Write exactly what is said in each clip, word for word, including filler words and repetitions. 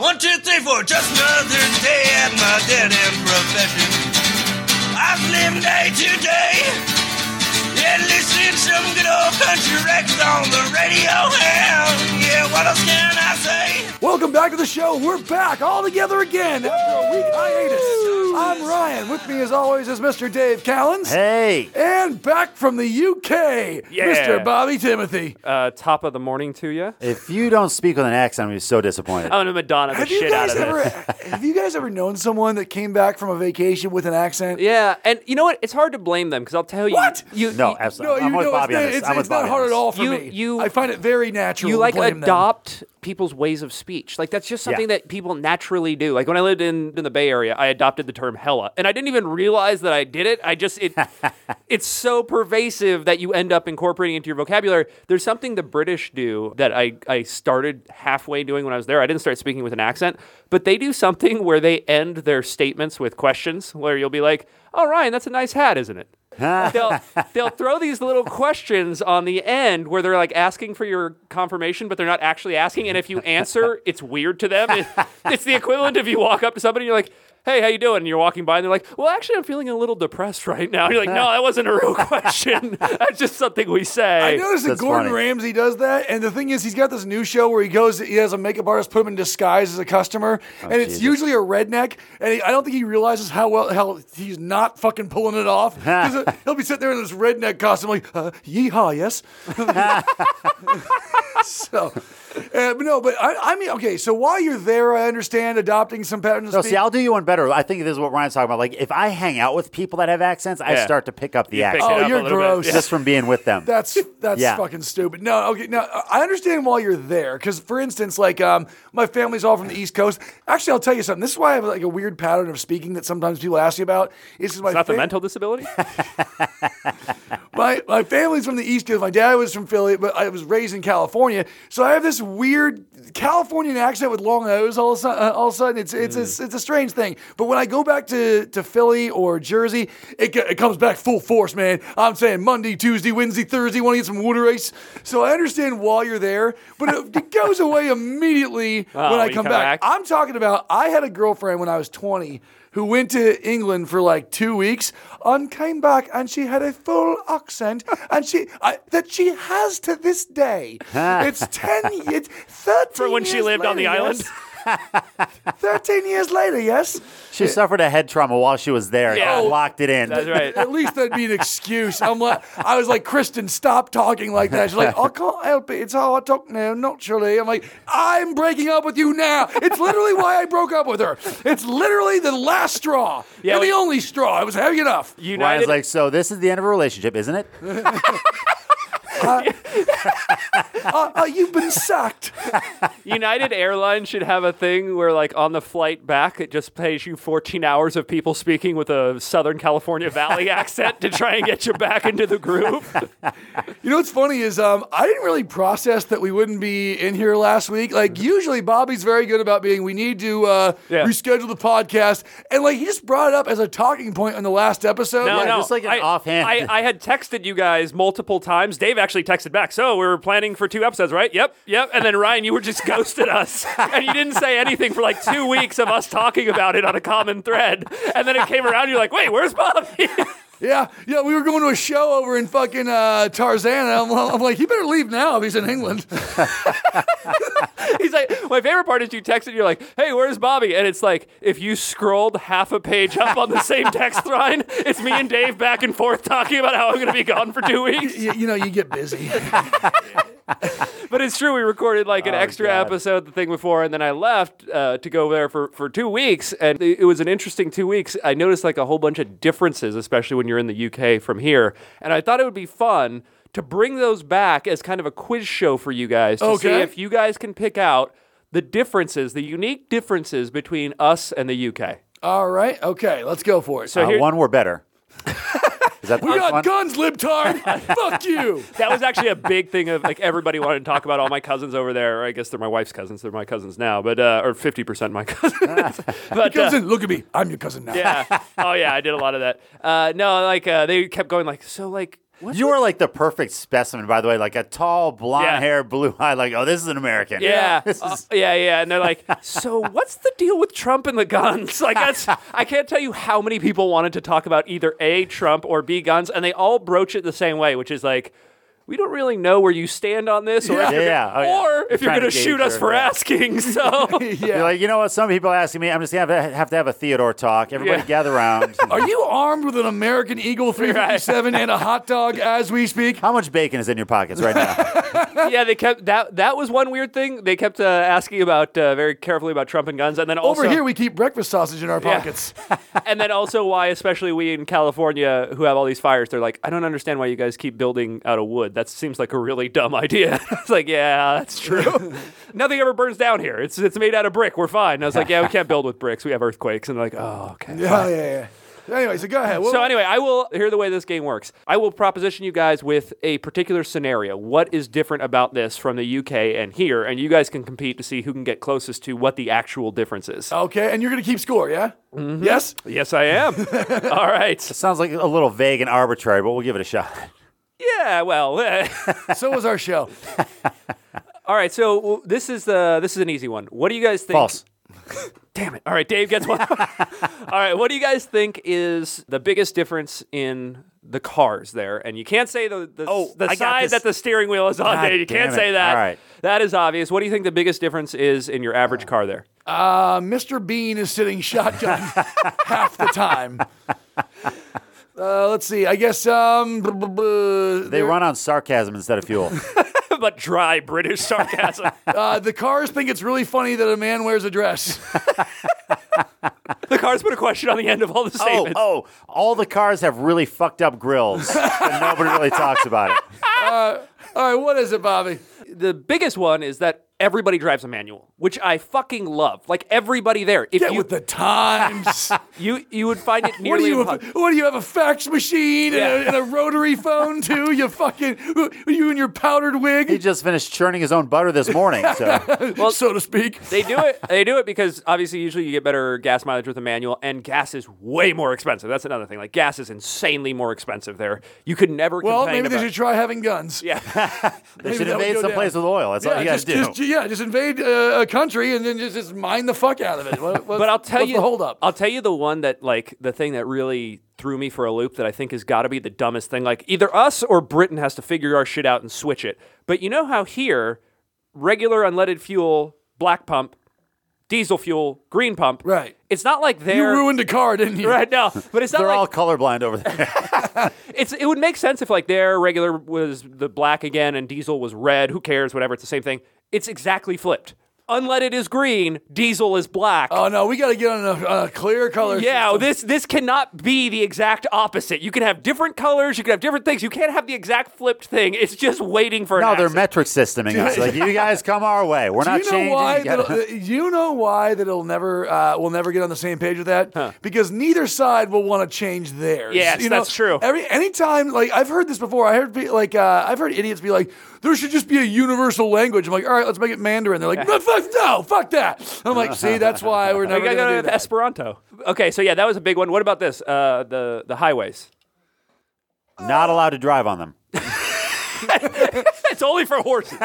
One, two, three, four, just another day at my dead-end profession. I've lived day to day, yeah, listening to some good old country records on the radio, and yeah, what else can I say? Welcome back to the show. We're back all together again after a week hiatus. I'm Ryan. With me, as always, is Mister Dave Callens. Hey. And back from the U K, Yeah. Mister Bobby Timothy. Uh, top of the morning to you. If you don't speak with an accent, I'm gonna be so disappointed. I'm gonna Madonna the Have you shit out guys of ever it. have you guys ever known someone that came back from a vacation with an accent? Yeah, and you know what? It's hard to blame them because I'll tell you. What? You, No, you, absolutely. No, I'm you with know, Bobby it's, on not- this. it's, I'm with it's not Bobby hard on at this. all for You- me. you- I find it very natural. You to like blame them. adopt people's ways of speech. Like that's just something Yeah. that people naturally do. Like when I lived in, in the Bay Area, I adopted the term hella. And I didn't even realize that I did it. I just it it's so pervasive that you end up incorporating into your vocabulary. There's something the British do that I, I started halfway doing when I was there. I didn't start speaking with an accent, but they do something where they end their statements with questions where you'll be like, "Oh, Ryan, that's a nice hat, isn't it?" they'll they'll throw these little questions on the end where they're like asking for your confirmation, but they're not actually asking. And if you answer, it's weird to them. It, it's the equivalent if you walk up to somebody and you're like, "Hey, how you doing?" And you're walking by and they're like, "Well, actually, I'm feeling a little depressed right now." And you're like, "No, that wasn't a real question. That's just something we say." I noticed that That's Gordon funny. Ramsay does that, and the thing is, he's got this new show where he goes, he has a makeup artist put him in disguise as a customer, and it's Jesus. usually a redneck, and he, I don't think he realizes how well how he's not fucking pulling it off. 'Cause he'll be sitting there in this redneck costume, like, uh, "Yeehaw, yes." so, uh, but no, but I, I mean, okay. So while you're there, I understand adopting some patterns. No, of see, speech. I'll do you one better. I think this is what Ryan's talking about. Like, if I hang out with people that have accents, I Yeah. start to pick up the You pick accent it Oh, up you're a little bit. gross. Yeah. just from being with them. That's that's Yeah. fucking stupid. No, okay. Now I understand while you're there, because for instance, like um, my family's all from the East Coast. Actually, I'll tell you something. This is why I have like a weird pattern of speaking that sometimes people ask me about. Is 'cause my It's not the fa- mental disability? my my family's from the East Coast. My dad was from Philly, but I was raised in California, so I have this weird Californian accent with long O's. All of a sudden, all of a sudden it's it's a, it's a strange thing. But when I go back to, to Philly or Jersey, it it comes back full force, man. I'm saying Monday, Tuesday, Wednesday, Thursday. Want to get some water ice? So I understand while you're there, but it, it goes away immediately Oh, when I when you come come back. back? I'm talking about. I had a girlfriend when I was twenty who went to England for like two weeks and came back, and she had a full accent, and she I, that she has to this day. It's ten, it's thirteen. For when she years lived on the later, island? yes. Thirteen years later, yes. She suffered a head trauma while she was there. Yeah. and locked it in. That's right. At least that'd be an excuse. I'm like, I was like, Kristen, stop talking like that. She's like, I can't help it. It's how I talk now, naturally. I'm like, I'm breaking up with you now. It's literally why I broke up with her. It's literally the last straw. Yeah, and we- the only straw. I was having enough. United, Ryan's like, so this is the end of a relationship, isn't it? Uh, uh, you've been sacked. United Airlines should have a thing where, like, on the flight back, it just pays you fourteen hours of people speaking with a Southern California Valley accent to try and get you back into the groove. You know what's funny is um, I didn't really process that we wouldn't be in here last week. Like, usually Bobby's very good about being, we need to uh, Yeah. reschedule the podcast. And, like, he just brought it up as a talking point in the last episode. No, Like, no. just like an I, offhand. I, I had texted you guys multiple times. Dave actually texted back. So we were planning for two episodes, right? Yep, yep. And then Ryan, you were just ghosted us, and you didn't say anything for like two weeks of us talking about it on a common thread. And then it came around. You're like, wait, where's Bobby? Yeah, yeah, we were going to a show over in fucking uh, Tarzana. I'm, I'm like, he better leave now if he's in England. He's like, my favorite part is you texted, you're like, hey, where's Bobby? And it's like, if you scrolled half a page up on the same text line, it's me and Dave back and forth talking about how I'm going to be gone for two weeks. you, you know, you get busy. But it's true, we recorded like an Oh, extra God. episode the thing before, and then I left uh, to go there for, for two weeks, and it, it was an interesting two weeks. I noticed like a whole bunch of differences, especially when you're in the U K from here, and I thought it would be fun to bring those back as kind of a quiz show for you guys to see Okay. if you guys can pick out the differences, the unique differences between us and the U K. All right, okay, let's go for it. So Uh, here, one were better. Is that the we first got one? guns, libtard. Fuck you. that was actually a big thing of like everybody wanted to talk about all my cousins over there. Or I guess they're my wife's cousins. They're my cousins now, but uh, or fifty percent my cousins. but uh, Cousin, look at me. I'm your cousin now. yeah. Oh yeah, I did a lot of that. Uh, no, like uh, they kept going like, so like, You are like the perfect specimen, by the way. Like a tall, blonde Yeah. hair, blue eye. Like, oh, this is an American. Yeah, This uh, is- yeah, yeah, and they're like, so what's the deal with Trump and the guns? Like, that's I can't tell you how many people wanted to talk about either A, Trump, or B, guns, and they all broach it the same way, which is like, we don't really know where you stand on this, or Yeah. if you're, Yeah, gonna, oh, yeah. or You're if you're trying going to to shoot gauge us her, for yeah. asking. So, You're Yeah. like, you know what? Some people are asking me. I'm just going to have, have to have a Theodore talk. Everybody Yeah. gather around. Are you armed with an American Eagle three fifty-seven and a hot dog as we speak? How much bacon is in your pockets right now? yeah, they kept that. That was one weird thing. They kept uh, asking about uh, very carefully about Trump and guns, and then also Over here, we keep breakfast sausage in our Yeah. pockets. and then also why, especially we in California who have all these fires, they're like, I don't understand why you guys keep building out of wood. That seems like a really dumb idea. It's like, yeah, that's true. Nothing ever burns down here. It's it's made out of brick. We're fine. And I was like, yeah, we can't build with bricks. We have earthquakes. And they're like, oh, okay. Yeah, yeah, yeah. Anyway, so go ahead. What- So anyway, I will hear the way this game works. I will proposition you guys with a particular scenario. What is different about this from the U K and here? And you guys can compete to see who can get closest to what the actual difference is. okay, and you're going to keep score, yeah? Mm-hmm. Yes? Yes, I am. All right. Sounds like a little vague and arbitrary, but we'll give it a shot. Yeah, well. So was our show. All right, so w- this is uh, this is an easy one. What do you guys think? False. Damn it. All right, Dave gets one. All right, what do you guys think is the biggest difference in the cars there? And you can't say the the, Oh, the I got side this. that the steering wheel is on, God Dave. You can't damn say it. that. All right. That is obvious. What do you think the biggest difference is in your average car there? Uh, Mister Bean is sitting shotgun half the time. Uh, let's see. I guess um, b- b- b- They run on sarcasm instead of fuel. But dry British sarcasm. uh, the cars think it's really funny that a man wears a dress. The cars put a question on the end of all the oh, statements. oh, all the cars have really fucked up grills, but nobody really talks about it. All right, what is it, Bobby? The biggest one is that everybody drives a manual, which I fucking love. Like everybody there. If Get you, with the times. you you would find it What do nearly you? impo- What do you have? A fax machine and, Yeah. a, and a rotary phone too? You fucking you and your powdered He wig, just finished churning his own butter this morning. So so to speak. They do it. They do it because obviously, usually you get better gas mileage with a manual, and gas is way more expensive. That's another thing. Like gas is insanely more expensive there. You could never. Well, complain maybe they about- should try having guns. Yeah. they Maybe should that would invade go some down. place with oil. That's all Yeah, you guys just, do. just yeah, just invade uh, a country and then just, just mine the fuck out of it. What, what's, But I'll tell what's you, the hold up. I'll tell you the one that like the thing that really threw me for a loop that I think has got to be the dumbest thing. Like either us or Britain has to figure our shit out and switch it. But you know how here, regular unleaded fuel, black pump, diesel fuel, green pump. Right. It's not like You they're ruined a car, didn't you? right now, but it's not They're like all colorblind over there. it's. It would make sense if like their regular was the black again and diesel was red. Who cares? Whatever. It's the same thing. It's exactly flipped. Unleaded is green, diesel is black. Oh no, we got to get on a, on a clear color. Yeah, system. this this cannot be the exact opposite. You can have different colors, you can have different things. You can't have the exact flipped thing. It's just waiting for an No, they're accident. metric systeming us. Like, you guys come our way. We're Do not you know changing. why? You gotta- That you know why that it'll never uh, we'll never get on the same page with that because neither side will want to change theirs. Yes, you know, that's true. Every anytime, like I've heard this before. I heard pe- like uh, I've heard idiots be like, "There should just be a universal language." I'm like, "All right, let's make it Mandarin." They're like, "No, fuck, no, fuck that." I'm like, "See, that's why we're We never gotta going go to do to that." Esperanto. Okay, so yeah, that was a big one. What about this? Uh, the the highways. Not allowed to drive on them. It's only for horses.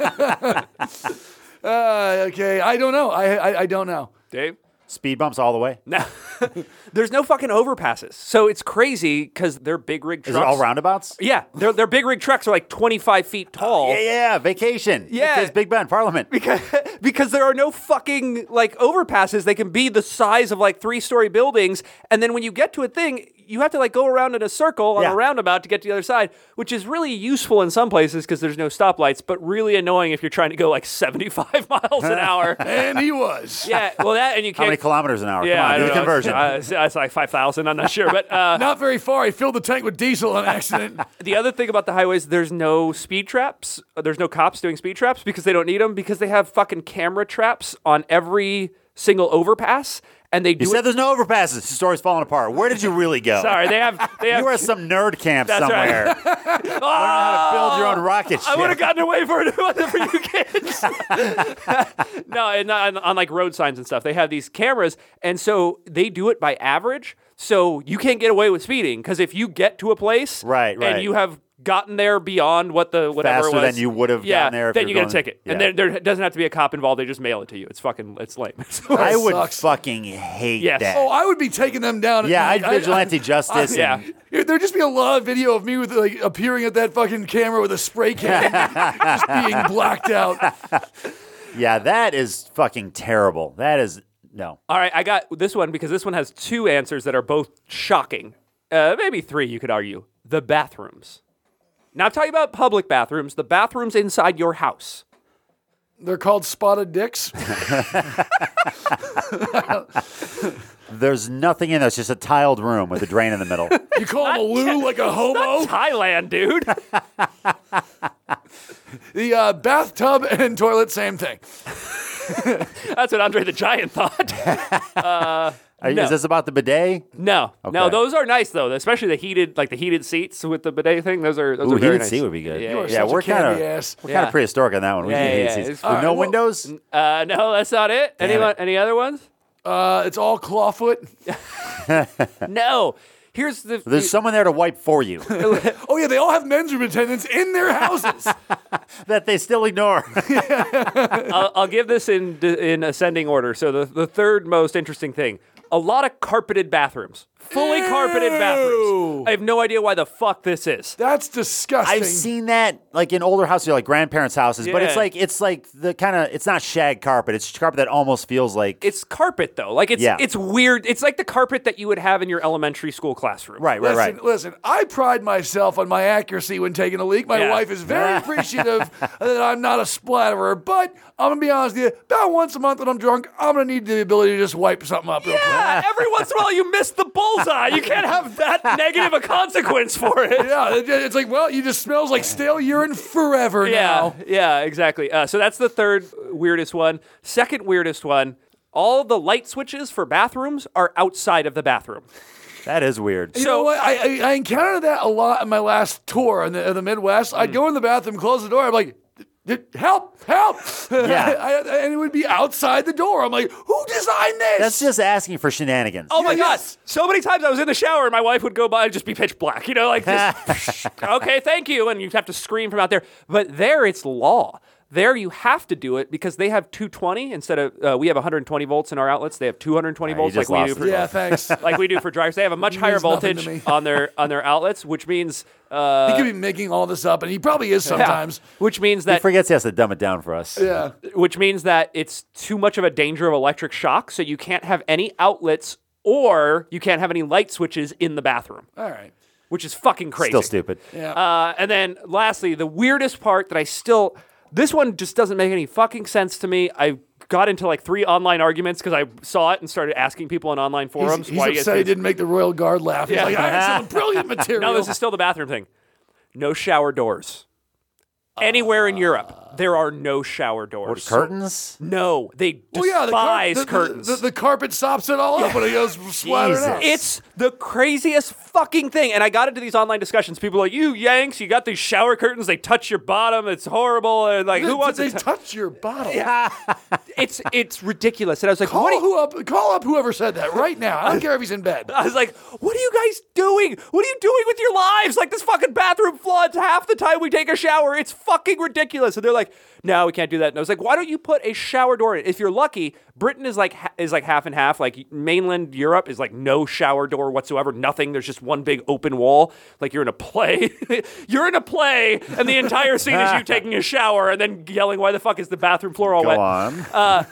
Uh, okay, I don't know. I, I I don't know. Dave? Speed bumps all the way. No. There's no fucking overpasses. So it's crazy because they're big rig Is trucks. it all roundabouts? Yeah, their their big rig trucks are like twenty-five feet tall. Yeah, yeah, vacation. Yeah. It's Big Ben, Parliament. Because, because there are no fucking like overpasses. They can be the size of like three story buildings. And then when you get to a thing, you have to like go around in a circle on Yeah. a roundabout to get to the other side, which is really useful in some places because there's no stoplights, but really annoying if you're trying to go like seventy-five miles an hour. And he was. Yeah, well that and you How can't. many kilometers an hour? yeah, Come I on, do don't the know. conversion. Uh, it's, it's like five thousand. I'm not sure, but uh, Not very far. He filled the tank with diesel on accident. the other thing about the highways, there's no speed traps. There's no cops doing speed traps because they don't need them because they have fucking camera traps on every single overpass, and they do you it. said there's no overpasses. The story's falling apart. Where did you really go? Sorry, they have. They have. You were at some nerd camp That's somewhere. right. Learn how to build your own rocket ship. I would have gotten away for it wasn't for you kids. No, and on, on like road signs and stuff, they have these cameras, and so they do it by average. So you can't get away with speeding because if you get to a place, Right, right. and you have gotten there beyond what the whatever Faster it was, than you would have yeah, gotten there if then you're you get a going- ticket, yeah. and then there doesn't have to be a cop involved. They just mail it to you. It's fucking it's lame. I would sucks. fucking hate Yes. that. Oh, I would be taking them down. At yeah, night. I'd vigilante I, justice. yeah. and- I, there'd just be a lot of video of me with like appearing at that fucking camera with a spray can, just being blacked out. yeah, that is fucking terrible. That is no. All right, I got this one because this one has two answers that are both shocking. Uh, maybe three, you could argue. The bathrooms. Now, I'm talking about public bathrooms, the bathrooms inside your house. They're called spotted dicks. There's nothing in there. It's just a tiled room with a drain in the middle. You call them a loo like a homo? Thailand, dude. The uh, bathtub and toilet, same thing. That's what Andre the Giant thought. Are you- No. Is this about the bidet? No, no, Okay. those are nice though, especially the heated, like the heated seats with the bidet thing. Those are those Ooh, are very heated nice. seat would be good. Yeah, You are yeah, such we're a candy kind of ass. we're kind Yeah. of prehistoric on that one. We Yeah, need yeah, heated yeah. seats. It's- With All no right, well- windows. Uh, no, that's not it. Any it. one- any other ones? Uh, it's all clawfoot. No. Here's the. There's someone there to wipe for you Oh yeah, they all have men's room attendants in their houses. that they still ignore. I'll, I'll give this in in ascending order. So the the third most interesting thing: a lot of carpeted bathrooms, fully carpeted Ew. bathrooms. I have no idea why the fuck this is. That's disgusting. I've seen that like in older houses, like grandparents' houses, but it's Yeah. like it's like the kind of it's not shag carpet. It's carpet that almost feels like It's carpet though. Like it's Yeah. it's weird. It's like the carpet that you would have in your elementary school classroom. right, right, Listen, right. listen, I pride myself on my accuracy when taking a leak. My Yeah. wife is very appreciative that I'm not a splatterer, but I'm going to be honest with you, about once a month when I'm drunk, I'm going to need the ability to just wipe something up real quick. Yeah, every once in a while you miss the bullseye. You can't have that negative a consequence for it. Yeah, it- it's like, well, you just smells like stale urine forever Yeah, now. yeah, exactly. Uh, so that's the third weirdest one. Second weirdest one: all the light switches for bathrooms are outside of the bathroom. That is weird. You So- know what? I, I I encountered that a lot in my last tour in the, in the Midwest. I'd go in the bathroom, close the door. I'm like, "D- help, help. Yeah. I, and it would be outside the door. I'm like, who designed this? That's just asking for shenanigans. Oh my Yes. God! So many times I was in the shower and my wife would go by and just be pitch black. You know, like this. Okay, thank you, and you'd have to scream from out there. But there, it's law. There, you have to do it because they have two twenty instead of uh, we have one hundred twenty volts in our outlets. They have two hundred twenty you volts like just we lost do it. for yeah, thanks. like we do for drivers. They have a much higher means nothing to voltage me. on their on their outlets, which means uh, he could be making all this up, and he probably is yeah, sometimes. which means He that forgets he has to dumb it down for us. Yeah. which means that it's too much of a danger of electric shock, so you can't have any outlets or you can't have any light switches in the bathroom, All right. which is fucking crazy. Still stupid. Yeah. Uh, and then lastly, the weirdest part that I still, this one just doesn't make any fucking sense to me. I got into like three online arguments because I saw it and started asking people in online forums He's, he's why you guys upset he think- didn't make the Royal Guard laugh. He's Yeah. like, I had some brilliant material. No, this is still the bathroom thing. No shower doors. Anywhere in Europe, there are no shower doors. Curtains? No, they well, yeah, the, car- despise the, the- curtains. The, the carpet sops it all up when it goes splattering Jesus. out. It's the craziest fucking thing. And I got into these online discussions. People are like, you Yanks, you got these shower curtains. They touch your bottom. It's horrible. And like, who wants they to? touch your bottom? It's it's ridiculous. And I was like, Call what? Are you, who up? Call up whoever said that right now. I don't care if he's in bed. I was like, what are you guys doing? What are you doing with your lives? Like this fucking bathroom floods half the time we take a shower. It's fucking ridiculous. And they're like, no, we can't do that. And I was like, why don't you put a shower door in? If you're lucky, Britain is like ha- is like half and half. Like mainland Europe is like no shower door whatsoever. Nothing. There's just one big open wall. Like you're in a play. You're in a play, and the entire scene is you taking a shower and then yelling, why the fuck is the bathroom floor all Go wet? on.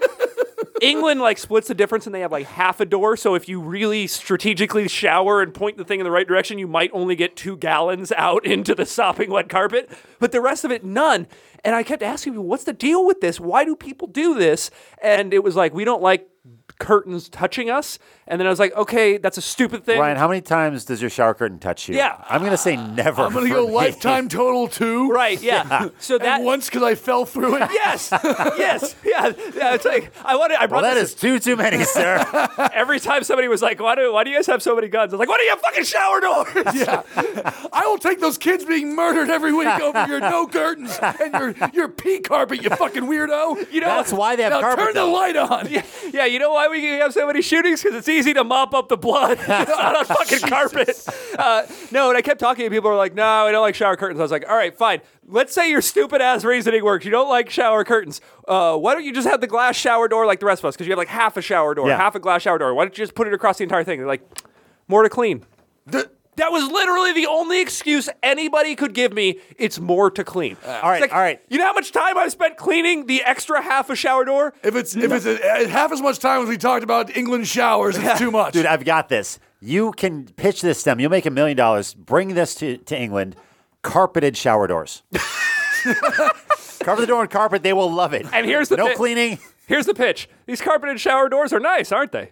England like splits the difference and they have like half a door. So if you really strategically shower and point the thing in the right direction, you might only get two gallons out into the sopping wet carpet, but the rest of it, none. And I kept asking people, what's the deal with this? Why do people do this? And it was like, we don't like curtains touching us. And then I was like, okay, that's a stupid thing. Ryan, how many times does your shower curtain touch you? Yeah. I'm going to say never. I'm gonna for go me. lifetime total two. Right, yeah. So that And once because I fell through it. yes, yes, yeah, yeah. It's like I wanted. I Well, brought that this is two too many, sir. every time somebody was like, "Why do why do you guys have so many guns?" I was like, "Why do you have fucking shower doors?" Yeah, I will take those kids being murdered every week over your no curtains and your your pee carpet. You fucking weirdo. You know, That's why they have Now carpet. turn the though. light on. yeah, you know why we have so many shootings? Because it's easy to mop up the blood. It's not on fucking carpet. Uh, no, and I kept talking to people who were like, no, I don't like shower curtains. I was like, all right, fine. Let's say your stupid ass reasoning works. You don't like shower curtains. Uh, why don't you just have the glass shower door like the rest of us? Because you have like half a shower door, Yeah. half a glass shower door. Why don't you just put it across the entire thing? They're like, more to clean. The- That was literally the only excuse anybody could give me. It's more to clean. All right, It's like, all right. You know how much time I've spent cleaning the extra half a shower door? If it's if it's a, half as much time as we talked about England showers, it's too much. Dude, I've got this. You can pitch this to them. You'll make a million dollars. Bring this to, to England. Carpeted shower doors. Cover the door in carpet. They will love it. And here's the no thi- cleaning. Here's the pitch. These carpeted shower doors are nice, aren't they?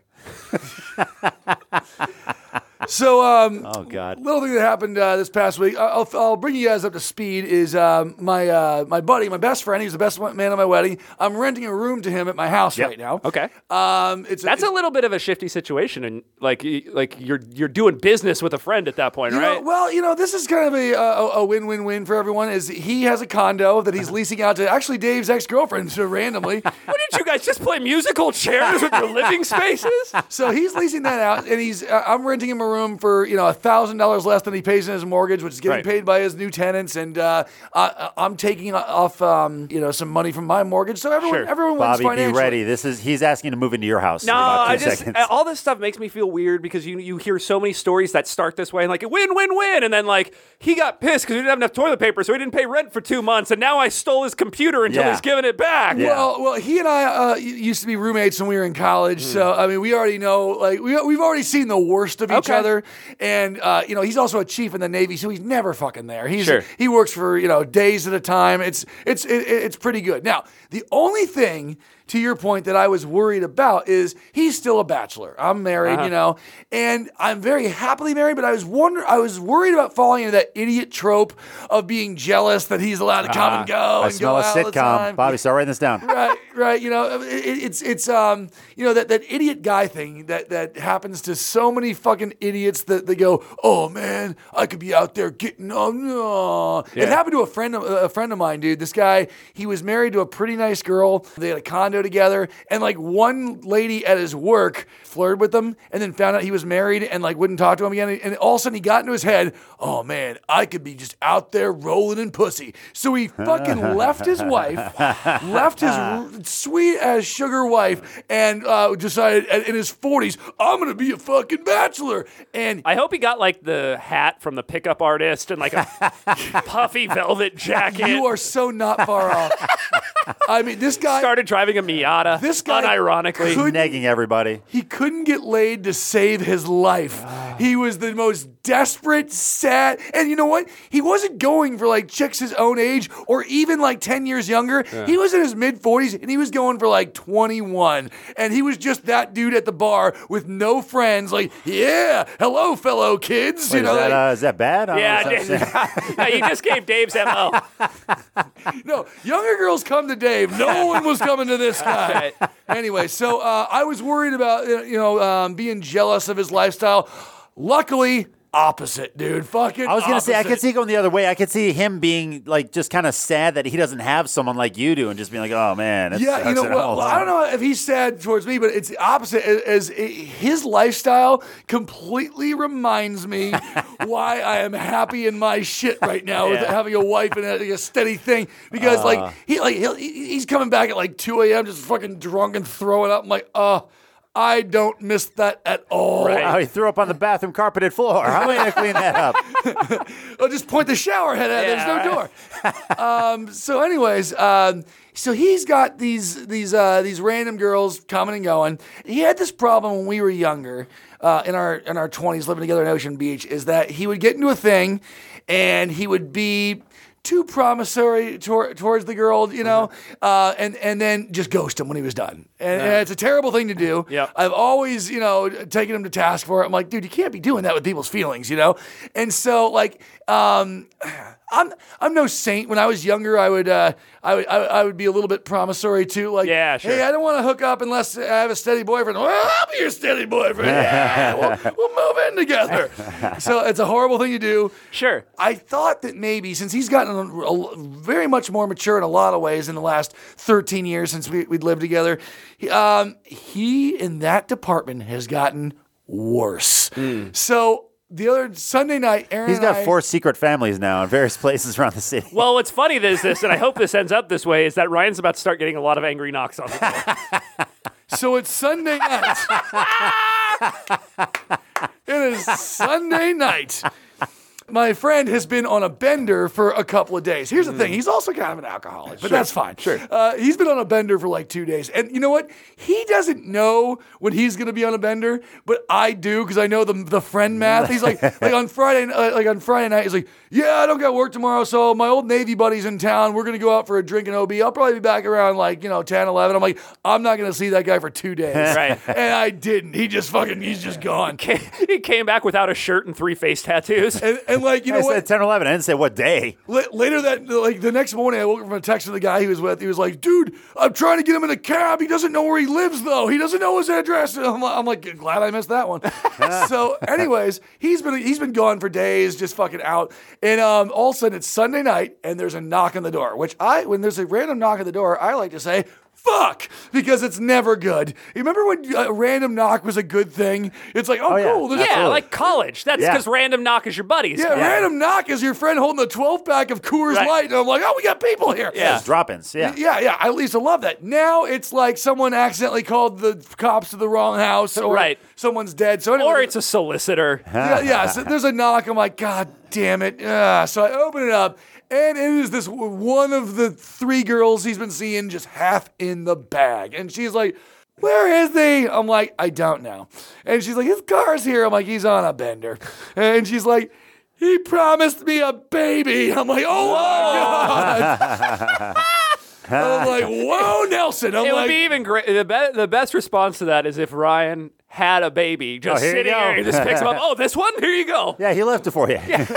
So, um, Oh God. little thing that happened uh, this past week. I- I'll, I'll bring you guys up to speed. Is um, my uh, my buddy, my best friend. He's the best man at my wedding. I'm renting a room to him at my house Yep. right now. Okay. Um, it's That's a little bit of a shifty situation, and like y- like you're you're doing business with a friend at that point, You right? know, well, you know, this is kind of a, a a win-win-win for everyone. Is he has a condo that he's leasing out to actually Dave's ex-girlfriend, so randomly. What did you guys just play musical chairs with your living spaces? So he's leasing that out, and he's uh, I'm renting him a room for you know a thousand dollars less than he pays in his mortgage, which is getting Right. paid by his new tenants, and uh, I, I'm taking off um, you know some money from my mortgage. So everyone Sure. everyone wins Bobby, be financially. ready. This is he's asking to move into your house. No, in about two I just seconds. all this stuff makes me feel weird because you you hear so many stories that start this way and like win win win, and then like he got pissed because we didn't have enough toilet paper, so he didn't pay rent for two months, and now I stole his computer until Yeah. he's giving it back. Yeah. Well, well, he and I uh, used to be roommates when we were in college, so I mean, we already know, like, we we've already seen the worst of each Okay. other, and uh, you know, he's also a chief in the Navy, so he's never fucking there. He's Sure. he works for you know days at a time. It's it's it, it's pretty good. Now, the only thing to your point that I was worried about is he's still a bachelor. I'm married, Uh-huh. you know, and I'm very happily married, but I was wonder I was worried about falling into that idiot trope of being jealous that he's allowed to come and go I and smell go a out all the time. sitcom. Bobby, start writing this down. right, right. You know, it, it's it's um, you know that, that idiot guy thing that, that happens to so many fucking idiots that they go, oh man, I could be out there getting oh no. It Yeah. happened to a friend of, a friend of mine, dude. This guy, he was married to a pretty nice girl. They had a condo together, and like one lady at his work flirted with him, and then found out he was married and like wouldn't talk to him again. And all of a sudden, he got into his head, oh man, I could be just out there rolling in pussy. So he fucking left his wife, left his r- sweet as sugar wife, and uh, decided at- in his forties, I'm gonna be a fucking bachelor. And I hope he got like the hat from the pickup artist and like a puffy velvet jacket. you are so not far off. I mean, this guy started driving a Miata. This guy unironically. could- Negging everybody. He couldn't get laid to save his life. He was the most desperate, sad, and you know what? He wasn't going for like chicks his own age or even like ten years younger. He was in his mid forties and he was going for like twenty-one. And he was just that dude at the bar with no friends, like, yeah, hello, fellow kids. Wait, you know, is, that, like, uh, is that bad? I don't Yeah, know I what that's did. Yeah, you just gave Dave's M O. no, younger girls come to Dave. No one was coming to this guy. Right. Anyway, so uh, I was worried about uh, you know um, being jealous of his lifestyle. Luckily, opposite, dude. Fucking. I was gonna say I could opposite. see it going the other way. I could see him being like just kind of sad that he doesn't have someone like you do, and just being like, "Oh man, that Yeah, you sucks know, at well, all." well, I don't know if he's sad towards me, but it's the opposite. As, as his lifestyle completely reminds me why I am happy in my shit right now with Yeah. having a wife and a, like, a steady thing. Because Uh. like he like he'll, he- he's coming back at like two a.m. just fucking drunk and throwing up. I'm like, uh, I don't miss that at all. Right. Wow, he threw up on the bathroom carpeted floor. How am I gonna clean that up? I'll just point the shower head at. Yeah, There's no door. um, so, anyways, um, so he's got these these uh, these random girls coming and going. He had this problem when we were younger, uh, in our in our twenties, living together in Ocean Beach. Is that he would get into a thing, and he would be too promissory tor- towards the girl, you know, uh, and and then just ghost him when he was done. And, and it's a terrible thing to do. Yep. I've always, you know, taken him to task for it. I'm like, dude, you can't be doing that with people's feelings, you know? And so, like, um, I'm I'm no saint. When I was younger, I would uh, I would I, I would be a little bit promissory too. Like, Yeah, sure. hey, I don't want to hook up unless I have a steady boyfriend. Well, I'll be your steady boyfriend. Yeah, we'll, we'll move in together. So it's a horrible thing to do. Sure. I thought that maybe since he's gotten a, a, very much more mature in a lot of ways in the last thirteen years since we, we'd lived together, he, um, he in that department has gotten worse. Mm. So the other Sunday night, Aaron He's and got I, four secret families now in various places around the city. Well, what's funny is this, and I hope this ends up this way, is that Ryan's about to start getting a lot of angry knocks on the door. So it's Sunday night. It is Sunday night. My friend has been on a bender for a couple of days. Here's the thing. He's also kind of an alcoholic, but that's fine. Sure. Uh, he's been on a bender for like two days. And you know what? He doesn't know when he's going to be on a bender, but I do because I know the the friend math. He's like, like on Friday, uh, like on Friday night, he's like, yeah, I don't got work tomorrow, so my old Navy buddy's in town. We're going to go out for a drink in O B. I'll probably be back around like, you know, ten, eleven. I'm like, I'm not going to see that guy for two days. Right. And I didn't. He just fucking, he's just gone. He came back without a shirt and three face tattoos. And, and like, you know I what? said ten or eleven. I didn't say what day. La- Later that, like the next morning, I woke up from a text from the guy he was with. He was like, dude, I'm trying to get him in a cab. He doesn't know where he lives, though. He doesn't know his address. And I'm, like- I'm like, glad I missed that one. So anyways, he's been he's been gone for days, just fucking out. And um, all of a sudden, it's Sunday night, and there's a knock on the door, which I, when there's a random knock on the door, I like to say, fuck, because it's never good. You remember when a random knock was a good thing? It's like, oh, Oh, yeah. cool. there's- Yeah, Absolutely. like college. That's Yeah. because random knock is your buddies. Yeah, random knock is your friend holding a twelve pack of Coors Right. Light, and I'm like, oh, we got people here. Yeah. It's drop-ins. Yeah. Yeah, yeah. I at least I love that. Now it's like someone accidentally called the cops to the wrong house, or Right. someone's dead. So anyway, Or it's a solicitor. yeah, yeah. So there's a knock. I'm like, God damn it. Ah. So I open it up, and it is this w- one of the three girls he's been seeing just half in the bag, and she's like, where is he? I'm like, I don't know. And she's like, his car's here. I'm like, he's on a bender. And she's like, he promised me a baby. I'm like, oh my God. I'm like, whoa, Nelson. I'm It like, would be even great. The, be- the best response to that is if Ryan had a baby just Oh, here you sitting go. there. He just picks him up. Oh, this one? Here you go. Yeah, he left it for you.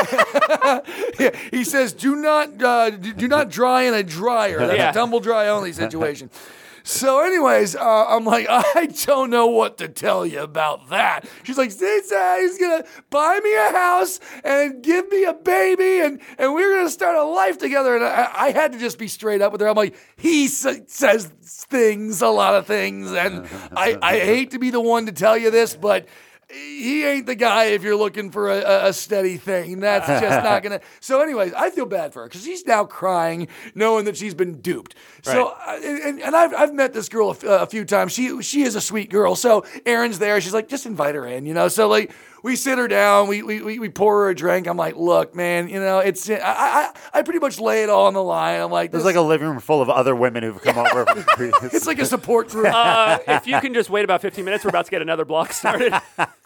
yeah, he says, do not uh, do do not dry in a dryer. That's Yeah. a tumble dry only situation. So anyways, uh, I'm like, I don't know what to tell you about that. She's like, he said he's going to buy me a house and give me a baby, and, and we're going to start a life together. And I, I had to just be straight up with her. I'm like, he sa- says things, a lot of things, and I, I hate to be the one to tell you this, but he ain't the guy if you're looking for a, a steady thing. That's just not going to. So anyways, I feel bad for her because she's now crying knowing that she's been duped. So, uh, and, and I've, I've met this girl a, f- a few times. She she is a sweet girl. So Erin's there. She's like, just invite her in, you know? So like, we sit her down, we, we we we pour her a drink. I'm like, look, man, you know, it's I I, I pretty much lay it all on the line. I'm like, There's this- like a living room full of other women who've come over. From previous- it's like a support group. Uh, if you can just wait about fifteen minutes, we're about to get another block started.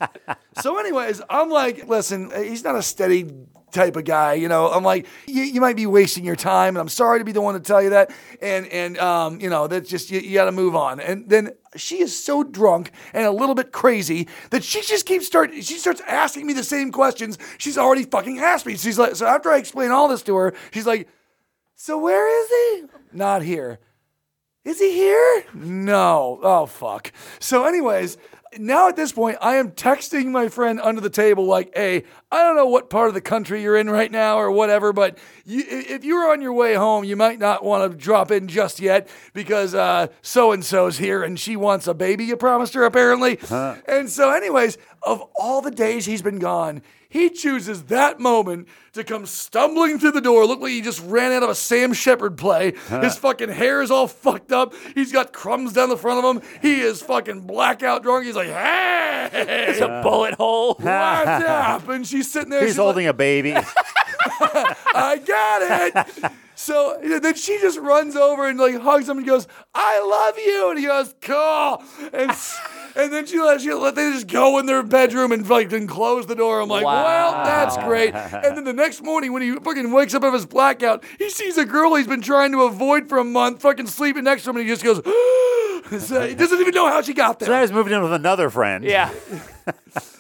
So, anyways, I'm like, listen, he's not a steady type of guy, you know. I'm like, you, you might be wasting your time, and I'm sorry to be the one to tell you that. And and um, you know, that's just you, you got to move on. And then she is so drunk and a little bit crazy that she just keeps start. She starts asking me the same questions she's already fucking asked me. She's like, so after I explain all this to her, she's like, so where is he? Not here. Is he here? No. Oh, fuck. So anyways, now at this point, I am texting my friend under the table like, hey, I don't know what part of the country you're in right now or whatever, but you, if you're on your way home, you might not want to drop in just yet because uh, so-and-so's here and she wants a baby you promised her, apparently. Huh. And so anyways, of all the days he's been gone, he chooses that moment to come stumbling through the door. Look like he just ran out of a Sam Shepard play. Huh. His fucking hair is all fucked up. He's got crumbs down the front of him. He is fucking blackout drunk. He's like, hey! It's a bullet hole. What's up? And she's sitting there. He's holding like, a baby. I got it. So then she just runs over and like hugs him and goes, I love you. And he goes, cool. And and then she let, she let they just go in their bedroom and like then close the door. I'm like, wow. Well, that's great. And then the next morning when he fucking wakes up out of his blackout, he sees a girl he's been trying to avoid for a month fucking sleeping next to him and he just goes, so he doesn't even know how she got there. So now he's moving in with another friend. Yeah.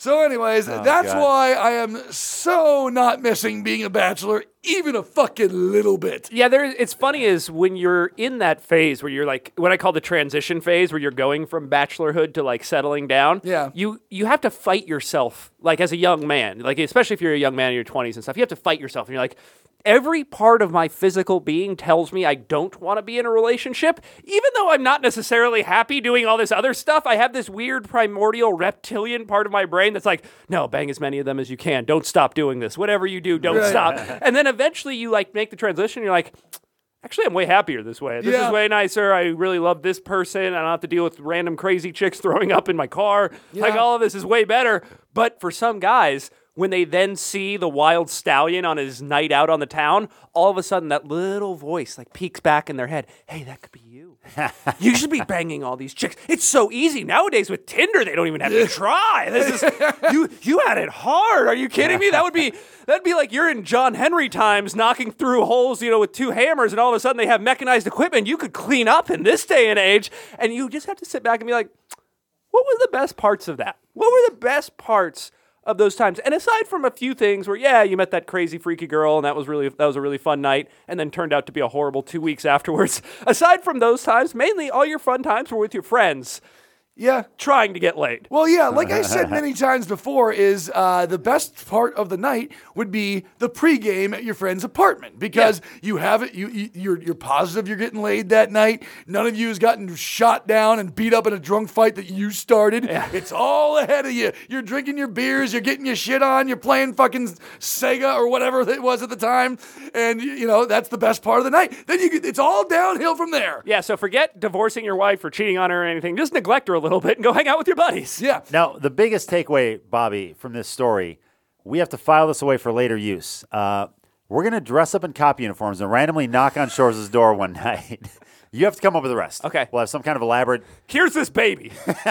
So, anyways, Oh, that's God. why I am so not missing being a bachelor, even a fucking little bit. Yeah, there. It's funny is when you're in that phase where you're like what I call the transition phase, where you're going from bachelorhood to like settling down. Yeah. You you have to fight yourself, like as a young man, like especially if you're a young man in your twenties and stuff. You have to fight yourself, and you're like, every part of my physical being tells me I don't want to be in a relationship, even though I'm not necessarily happy doing all this other stuff. I have this weird primordial reptilian part of my brain that's like, no, bang as many of them as you can. Don't stop doing this. Whatever you do, don't Right. stop. And then eventually you like make the transition. You're like, actually, I'm way happier this way. This Yeah. is way nicer. I really love this person. I don't have to deal with random crazy chicks throwing up in my car. Like Yeah. all of this is way better. But for some guys, when they then see the wild stallion on his night out on the town, all of a sudden that little voice like peeks back in their head. Hey, that could be you. You should be banging all these chicks. It's so easy nowadays with Tinder. They don't even have to try. This is you. You had it hard. Are you kidding me? That would be that'd be like you're in John Henry times, knocking through holes, you know, with two hammers, and all of a sudden they have mechanized equipment. You could clean up in this day and age, and you just have to sit back and be like, what were the best parts of that? What were the best parts of those times? And aside from a few things where, yeah, you met that crazy freaky girl and that was really that was a really fun night and then turned out to be a horrible two weeks afterwards. Aside from those times, mainly all your fun times were with your friends Yeah. trying to get laid. Well, yeah, like I said many times before, is uh, the best part of the night would be the pregame at your friend's apartment because you have it. You, you you're you're positive you're getting laid that night. None of you has gotten shot down and beat up in a drunk fight that you started. It's all ahead of you. You're drinking your beers. You're getting your shit on. You're playing fucking Sega or whatever it was at the time, and you you know that's the best part of the night. Then you get, it's all downhill from there. Yeah, so forget divorcing your wife or cheating on her or anything. Just neglect her a little bit and go hang out with your buddies. Yeah. Now, the biggest takeaway, Bobby, from this story, we have to file this away for later use. Uh, we're going to dress up in cop uniforms and randomly knock on Shores' door one night. You have to come up with the rest. Okay. We'll have some kind of elaborate... Here's this baby.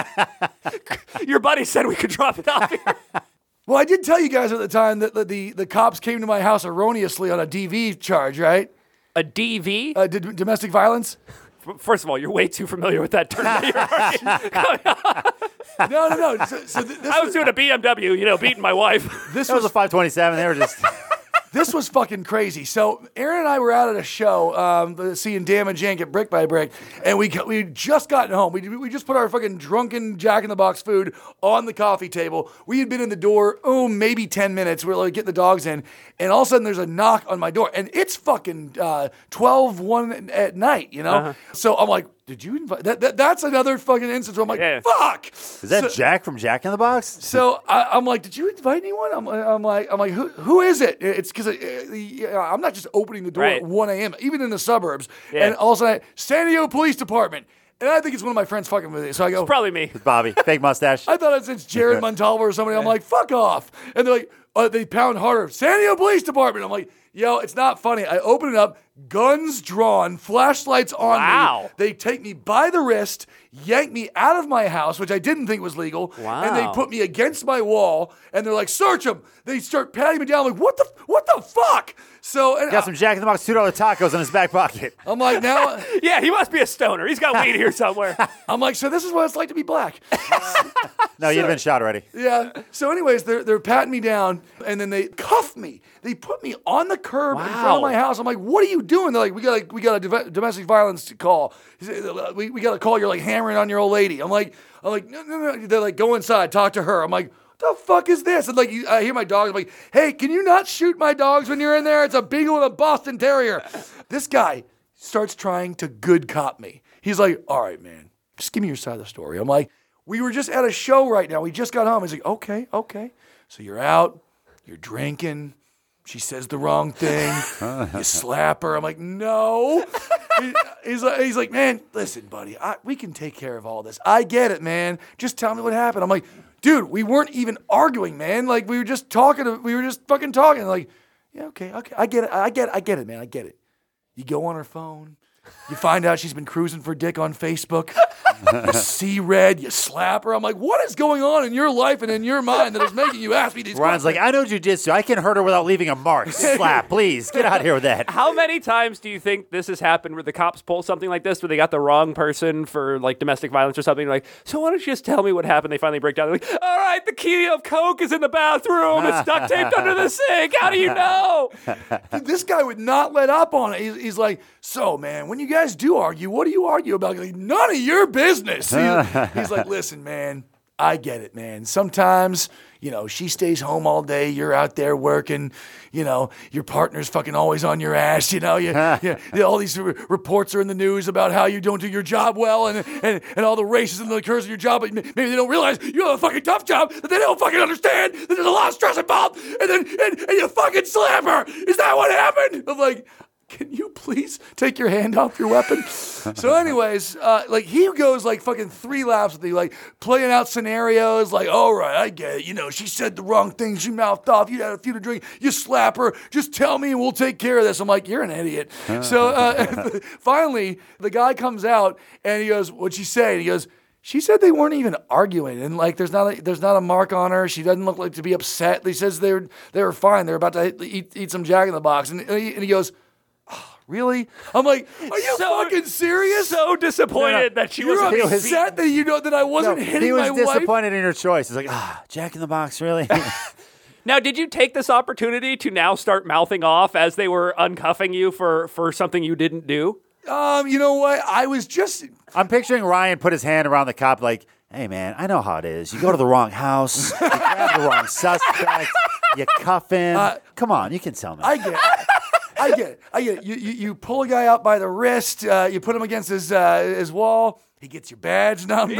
Your buddy said we could drop it off here. Well, I did tell you guys at the time that the the, the cops came to my house erroneously on a D V charge, right? A D V? Uh, d- domestic violence. First of all, you're way too familiar with that term. No, no, no. So, so th- this, I was doing a B M W, you know, beating my wife. this That was was a five twenty-seven. They were just... this was fucking crazy. So Aaron and I were out at a show, um, the- seeing Damage Incorporated at Brick by Brick, and we got- we just gotten home. We we just put our fucking drunken Jack in the Box food on the coffee table. We had been in the door, oh, maybe ten minutes. We we're like getting the dogs in, and all of a sudden there's a knock on my door, and it's fucking uh, twelve, one at night, you know. Uh-huh. So I'm like, did you invite? That, that that's another fucking instance where I'm like, Yeah. fuck. Is that So- Jack from Jack in the Box? So I, I'm like, did you invite anyone? I'm, I'm like, I'm like, who, who is it? It's because uh, I'm not just opening the door Right. at one a.m. even in the suburbs. Yeah. And all of a sudden, San Diego Police Department, and I think it's one of my friends fucking with it. So I go, Probably me. Bobby, fake mustache. I thought it's Jared Montalvo or somebody. I'm like, fuck off. And they're like, uh, they pound harder. San Diego Police Department. I'm like, yo, it's not funny. I open it up, guns drawn, flashlights on Wow. me. They take me by the wrist, yank me out of my house, which I didn't think was legal. And they Wow. put me against my wall, and they're like, search him. They start patting me down. I'm like, what the, what the fuck? So, and Got some Jack in the Box two dollar tacos in his back pocket. I'm like, now, Yeah, he must be a stoner. He's got weed here somewhere. I'm like, so this is what it's like to be black. No, you've been shot already. Yeah. So, anyways, they're they're patting me down, and then they cuff me. They put me on the curb in front Wow. of my house. I'm like, "What are you doing?" They're like, "We got a, we got a dom- domestic violence call. We we got a call. You're like hammering on your old lady." I'm like, I'm like, no, no, no. They're like, "Go inside, talk to her." I'm like, "What the fuck is this?" And like, you, I hear my dogs. I'm like, "Hey, can you not shoot my dogs when you're in there? It's a beagle and a Boston Terrier." This guy starts trying to good cop me. He's like, "All right, man, just give me your side of the story." I'm like, "We were just at a show right now. We just got home." He's like, "Okay, okay. So you're out, you're drinking. She says the wrong thing. You slap her." I'm like, "No." He- he's like, he's like, "Man, listen, buddy, I, we can take care of all this. I get it, man. Just tell me what happened." I'm like, "Dude, we weren't even arguing, man. Like we were just talking. We were just fucking talking." Like, "Yeah, okay, okay. I get it. I get it. I get it, man. I get it." You go on her phone. You find out she's been cruising for dick on Facebook. You see red, you slap her. I'm like, what is going on in your life and in your mind that is making you ask me these Ryan's questions? like, I know jujitsu. I can hurt her without leaving a mark. Slap, please. Get out of here with that. How many times do you think this has happened where the cops pull something like this, where they got the wrong person for like domestic violence or something? Like, so why don't you just tell me what happened? They finally break down. They're like, all right, the key of Coke is in the bathroom. It's duct taped under the sink. How do you know? Dude, this guy would not let up on it. He's, he's like, so, man, when you guys do argue, what do you argue about? Like, none of your business. He's, he's like, listen, man, I get it, man. Sometimes, you know, she stays home all day. You're out there working. You know, your partner's fucking always on your ass. You know, you, you, you all these re- reports are in the news about how you don't do your job well and, and, and all the racism that occurs in your job. But maybe they don't realize you have a fucking tough job, that they don't fucking understand that there's a lot of stress involved. And then and, and you fucking slam her. Is that what happened? I'm like, can you please take your hand off your weapon? So anyways, uh, like he goes like fucking three laps with me, like playing out scenarios like, all right, I get it. You know, she said the wrong things. You mouthed off. You had a few to drink. You slap her. Just tell me and we'll take care of this. I'm like, you're an idiot. So uh, finally, the guy comes out and he goes, what'd she say? And he goes, she said they weren't even arguing, and like there's not a, there's not a mark on her. She doesn't look like to be upset. He says they were they were fine. They're about to eat eat some Jack in the Box, and, and, he, and he goes, oh, really? I'm like, are you So- fucking serious? So disappointed No, no. that she You're wasn't being upset that you know that I wasn't No, hitting he was my wife. disappointed in your choice. He's like, ah, Jack in the Box, really? Now, did you take this opportunity to now start mouthing off as they were uncuffing you for, for something you didn't do? Um, you know what? I was just I'm picturing Ryan put his hand around the cop like, hey, man, I know how it is. You go to the wrong house, you grab the wrong suspect, you cuff him. Uh, Come on, you can tell me. I get it. I get it. I get it. You, you, you pull a guy out by the wrist, uh, you put him against his uh, his wall, he gets your badge number.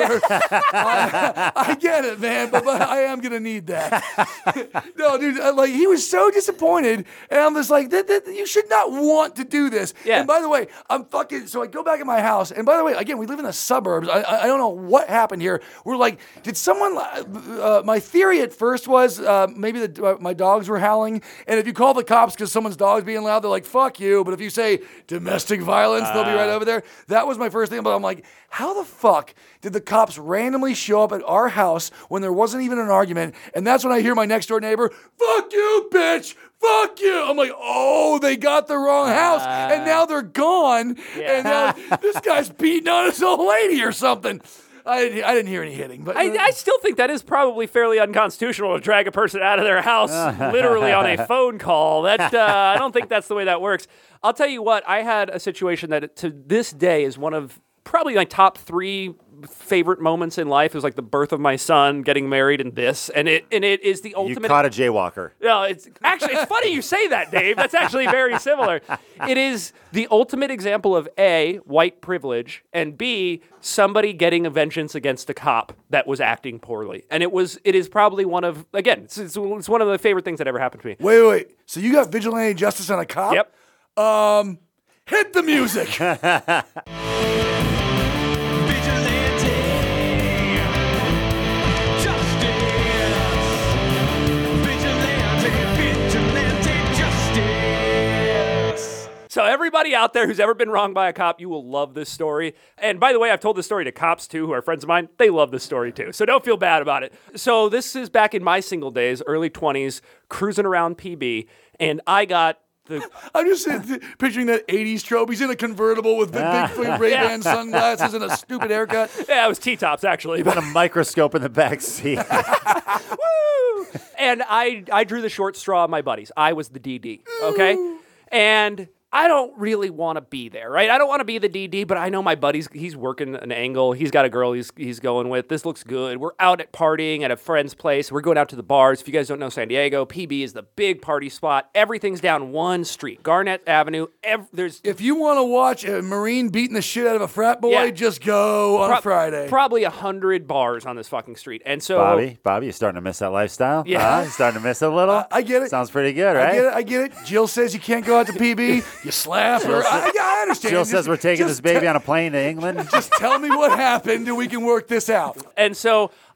I, I get it, man, but, but I am going to need that. No, dude, uh, like he was so disappointed, and I'm just like, that, that, you should not want to do this. Yeah. And by the way, I'm fucking, so I go back in my house, and by the way, again, we live in the suburbs. I, I, I don't know what happened here. We're like, did someone, uh, my theory at first was uh, maybe the, uh, my dogs were howling, and if you call the cops because someone's dog's being loud, they're like, fuck you. But if you say domestic violence, they'll be right over there. That was my first thing, but I'm like, how the fuck did the cops randomly show up at our house when there wasn't even an argument? And that's when I hear my next door neighbor, fuck you, bitch, fuck you. I'm like, oh, they got the wrong house, and now they're gone, and now this guy's beating on his old lady or something. I didn't, I didn't hear any hitting, but I, I still think that is probably fairly unconstitutional to drag a person out of their house literally on a phone call. That uh, I don't think that's the way that works. I'll tell you what, I had a situation that to this day is one of probably my top three favorite moments in life. It was like the birth of my son, getting married, and this, and it and it is the you ultimate. caught a jaywalker. No, it's actually it's funny you say that, Dave. That's actually very similar. It is the ultimate example of A, white privilege, and B, somebody getting a vengeance against a cop that was acting poorly. And it was it is probably one of again, it's, it's, it's one of the favorite things that ever happened to me. wait, wait, wait. So you got vigilante justice on a cop? Yep. Um, hit the music. So everybody out there who's ever been wronged by a cop, you will love this story. And by the way, I've told this story to cops too, who are friends of mine. They love this story too. So don't feel bad about it. So this is back in my single days, early twenties, cruising around P B, and I got the I'm just uh, picturing that eighties trope. He's in a convertible with big, big Ray-Ban sunglasses and a stupid haircut. yeah, it was T-tops actually. Put a microscope in the back seat. Woo! And I I drew the short straw of my buddies. I was the D D, okay? And I don't really want to be there, right? I don't want to be the D D, but I know my buddy's, he's working an angle. He's got a girl he's he's going with. This looks good. We're out at partying at a friend's place. We're going out to the bars. If you guys don't know San Diego, P B is the big party spot. Everything's down one street, Garnett Avenue. Ev- there's If you want to watch a Marine beating the shit out of a frat boy, Yeah. just go on pro- a Friday. probably a hundred bars on this fucking street. And so Bobby, Bobby, you starting to miss that lifestyle? Yeah. Huh? You starting to miss it a little? I get it. Sounds pretty good, right? I get it. I get it. Jill says you can't go out to P B. You slap her. I, I understand. Jill Just- says we're taking this just baby te- on a plane to England. Just tell me what happened and we can work this out. And so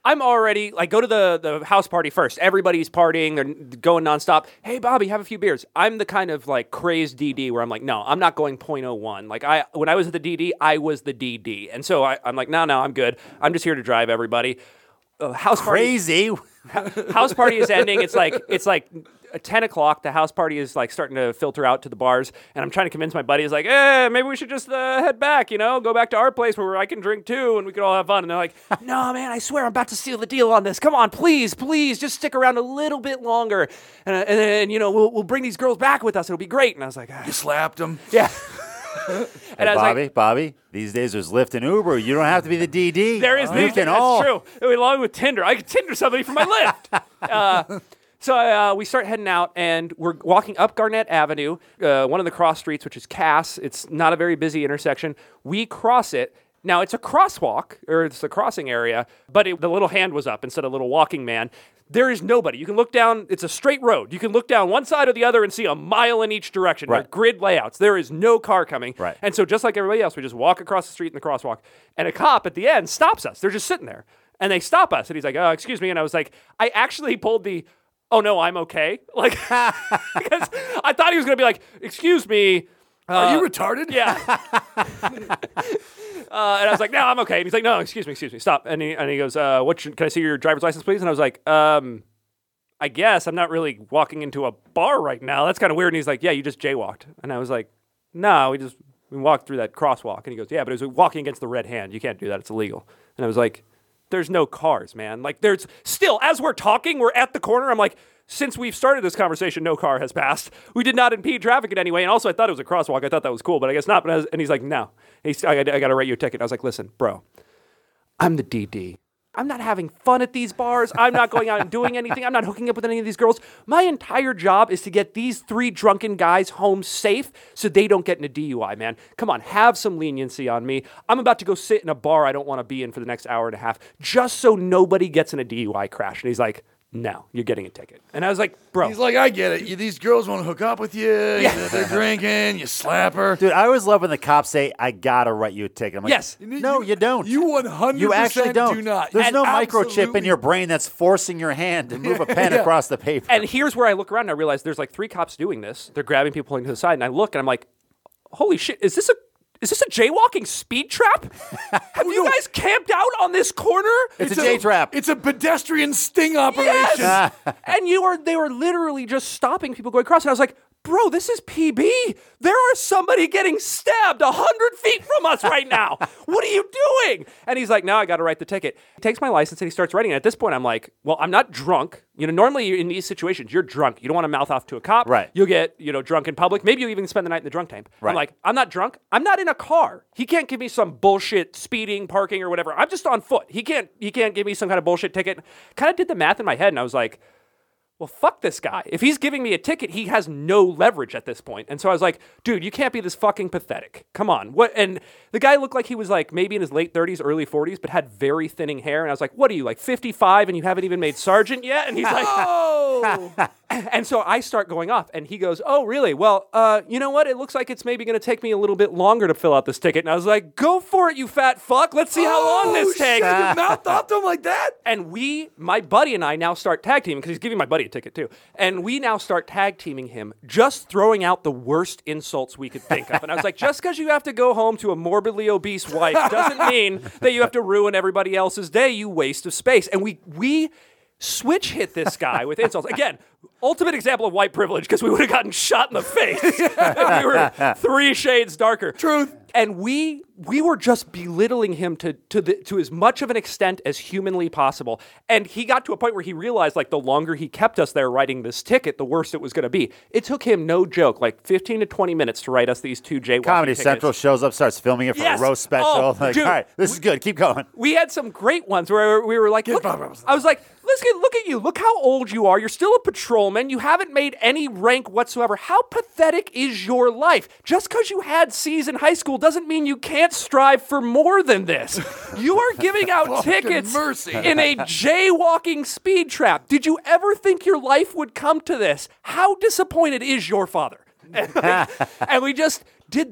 I'm already, like, go to the, the house party first. Everybody's partying. They're going nonstop. Hey, Bobby, have a few beers. I'm the kind of, like, crazed D D where I'm like, no, I'm not going point oh one. Like, I when I was at the D D, I was the D D. And so I, I'm like, no, no, I'm good. I'm just here to drive everybody. Uh, house party. Crazy. House party is ending. It's like it's like ten o'clock. The house party is like starting to filter out to the bars, and I'm trying to convince my buddies, like, eh, maybe we should just uh, head back, you know, go back to our place where I can drink too, and we can all have fun. And they're like, no, man, I swear I'm about to seal the deal on this. Come on, please, please, just stick around a little bit longer, and and then you know we'll we'll bring these girls back with us. It'll be great. And I was like, ah. You slapped him. Yeah. Hey, and I was Bobby, like, Bobby, these days there's Lyft and Uber. You don't have to be the D D. there is You these can days, all. that's true. Along with Tinder, I could Tinder somebody for my Lyft. uh, so uh, we start heading out, and we're walking up Garnett Avenue, uh, one of the cross streets, which is Cass. It's not a very busy intersection. We cross it. Now, it's a crosswalk, or it's a crossing area, but it, the little hand was up instead of little walking man. There is nobody. You can look down. It's a straight road. You can look down one side or the other and see a mile in each direction. Right. With grid layouts. There is no car coming. Right. And so just like everybody else, we just walk across the street in the crosswalk. And a cop at the end stops us. They're just sitting there. And they stop us. And he's like, oh, excuse me. And I was like, I actually pulled the, oh, no, I'm okay. Like, because I thought he was going to be like, excuse me. Are you retarded? Yeah. Uh, and I was like, no, I'm okay. And he's like, no, excuse me, excuse me, stop. And he, and he goes, uh, what should, can I see your driver's license, please? And I was like, um, I guess I'm not really walking into a bar right now. That's kind of weird. And he's like, yeah, you just jaywalked. And I was like, no, we just we walked through that crosswalk. And he goes, yeah, but it was walking against the red hand. You can't do that. It's illegal. And I was like, there's no cars, man. Like, there's still, as we're talking, we're at the corner. I'm like, since we've started this conversation, no car has passed. We did not impede traffic in any way. And also, I thought it was a crosswalk. I thought that was cool, but I guess not. But I was, and he's like, no. He's, I, I got to write you a ticket. I was like, listen, bro, I'm the D D. I'm not having fun at these bars. I'm not going out and doing anything. I'm not hooking up with any of these girls. My entire job is to get these three drunken guys home safe so they don't get in a D U I, man. Come on, have some leniency on me. I'm about to go sit in a bar I don't want to be in for the next hour and a half just so nobody gets in a D U I crash. And he's like, no, you're getting a ticket. And I was like, bro. He's like, I get it. You, these girls want to hook up with you. Yeah. They're drinking. You slap her. Dude, I always love when the cops say, I gotta write you a ticket. I'm like, yes. no, you, you don't. You one hundred percent You actually don't. do not. There's And no microchip absolutely. in your brain that's forcing your hand to move a pen Yeah. across the paper. And here's where I look around and I realize there's like three cops doing this. They're grabbing people pulling to the side. And I look and I'm like, holy shit, is this a Is this a jaywalking speed trap? Have you guys camped out on this corner? It's a J trap. It's a pedestrian sting operation. Yes! And you are they were literally just stopping people going across. And I was like, bro, this is P B. There are somebody getting stabbed a hundred feet from us right now. What are you doing? And he's like, now I got to write the ticket. He takes my license and he starts writing it. At this point, I'm like, well, I'm not drunk. You know, normally in these situations, you're drunk. You don't want to mouth off to a cop. Right. You'll get, you know, drunk in public. Maybe you'll even spend the night in the drunk tank. Right. I'm like, I'm not drunk. I'm not in a car. He can't give me some bullshit speeding, parking, or whatever. I'm just on foot. He can't. He can't give me some kind of bullshit ticket. Kind of did the math in my head, and I was like, well, fuck this guy. If he's giving me a ticket, he has no leverage at this point. And so I was like, dude, you can't be this fucking pathetic. Come on. What? And the guy looked like he was like maybe in his late thirties, early forties, but had very thinning hair. And I was like, what are you, like fifty-five and you haven't even made sergeant yet? And he's like, oh. And so I start going off and he goes, oh, really? Well, uh, you know what? It looks like it's maybe going to take me a little bit longer to fill out this ticket. And I was like, go for it, you fat fuck. Let's see how long this Oh, shit, takes. you mouthed off to him like that? And we, my buddy and I now start tag teaming because he's giving my buddy a ticket too. And we now start tag teaming him, just throwing out the worst insults we could think of. And I was like, just because you have to go home to a morbidly obese wife doesn't mean that you have to ruin everybody else's day, you waste of space. And we, we switch hit this guy with insults. Again, ultimate example of white privilege because we would have gotten shot in the face if we were three shades darker. Truth. And we we were just belittling him to to the, to as much of an extent as humanly possible. And he got to a point where he realized, like, the longer he kept us there writing this ticket, the worse it was going to be. It took him, no joke, like fifteen to twenty minutes to write us these two jaywalking Comedy tickets. Central shows up, starts filming it for Yes. a roast special. Oh, like, dude. all right, this is good. Keep going. We had some great ones where we were like, look, Bob Robinson. I was like, let's get, look at you. Look how old you are. You're still a patrolman. You haven't made any rank whatsoever. How pathetic is your life? Just because you had C's in high school doesn't mean you can't strive for more than this. You are giving out Fucking tickets mercy. in a jaywalking speed trap. Did you ever think your life would come to this? How disappointed is your father? And, like, and we just did this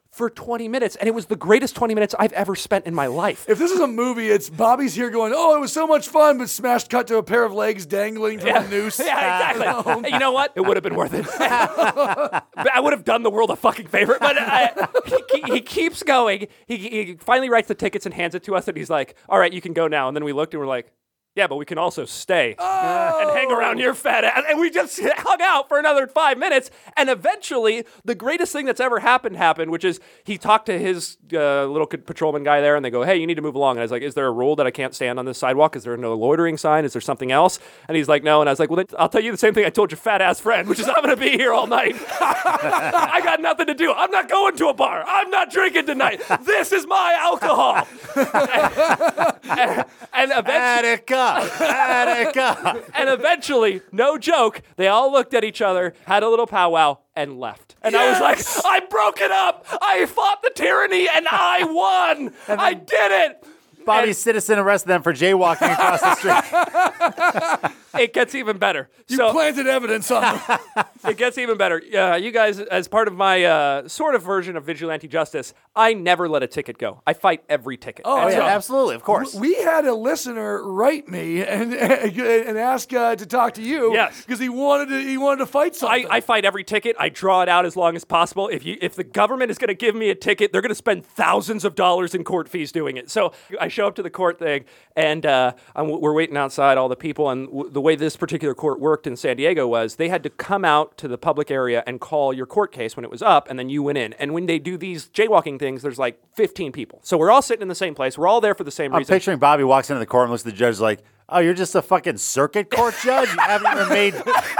for twenty minutes, and it was the greatest twenty minutes I've ever spent in my life. If this is a movie, it's Bobby's here going, oh, it was so much fun, but smashed cut to a pair of legs dangling from Yeah. a noose. Yeah, exactly. Hey, you know what? It would have been worth it. I would have done the world a fucking favor. But uh, he, he keeps going. He, he finally writes the tickets and hands it to us, and he's like, all right, you can go now. And then we looked and we're like, yeah, but we can also stay Oh. and hang around your fat ass. And we just hung out for another five minutes. And eventually, the greatest thing that's ever happened happened, which is he talked to his uh, little patrolman guy there, and they go, hey, you need to move along. And I was like, is there a rule that I can't stand on this sidewalk? Is there no loitering sign? Is there something else? And he's like, no. And I was like, well, then I'll tell you the same thing I told your fat ass friend, which is I'm going to be here all night. I got nothing to do. I'm not going to a bar. I'm not drinking tonight. This is my alcohol. and, and, and eventually... Attica! Attica! And eventually, no joke, they all looked at each other, had a little powwow, and left. And I was like, I broke it up. I fought the tyranny, and I won. I did it. Bobby And- Citizen arrested them for jaywalking across the street. It gets even better. You so planted evidence on them. it gets even better. Uh, you guys, as part of my uh, sort of version of vigilante justice, I never let a ticket go. I fight every ticket. Oh, Oh, And yeah, so- absolutely, of course. We had a listener write me and and ask uh, to talk to you. Yes. because he wanted to he wanted to fight I, something. I fight every ticket. I draw it out as long as possible. If you, if the government is going to give me a ticket, they're going to spend thousands of dollars in court fees doing it. So I show up to the court thing, and uh, I'm, we're waiting outside, all the people. And w- the way this particular court worked in San Diego was they had to come out to the public area and call your court case when it was up, and then you went in. And when they do these jaywalking things, there's like fifteen people. So we're all sitting in the same place. We're all there for the same I'm reason. picturing Bobby walks into the court and looks at the judge like, oh, you're just a fucking circuit court judge? You haven't even made...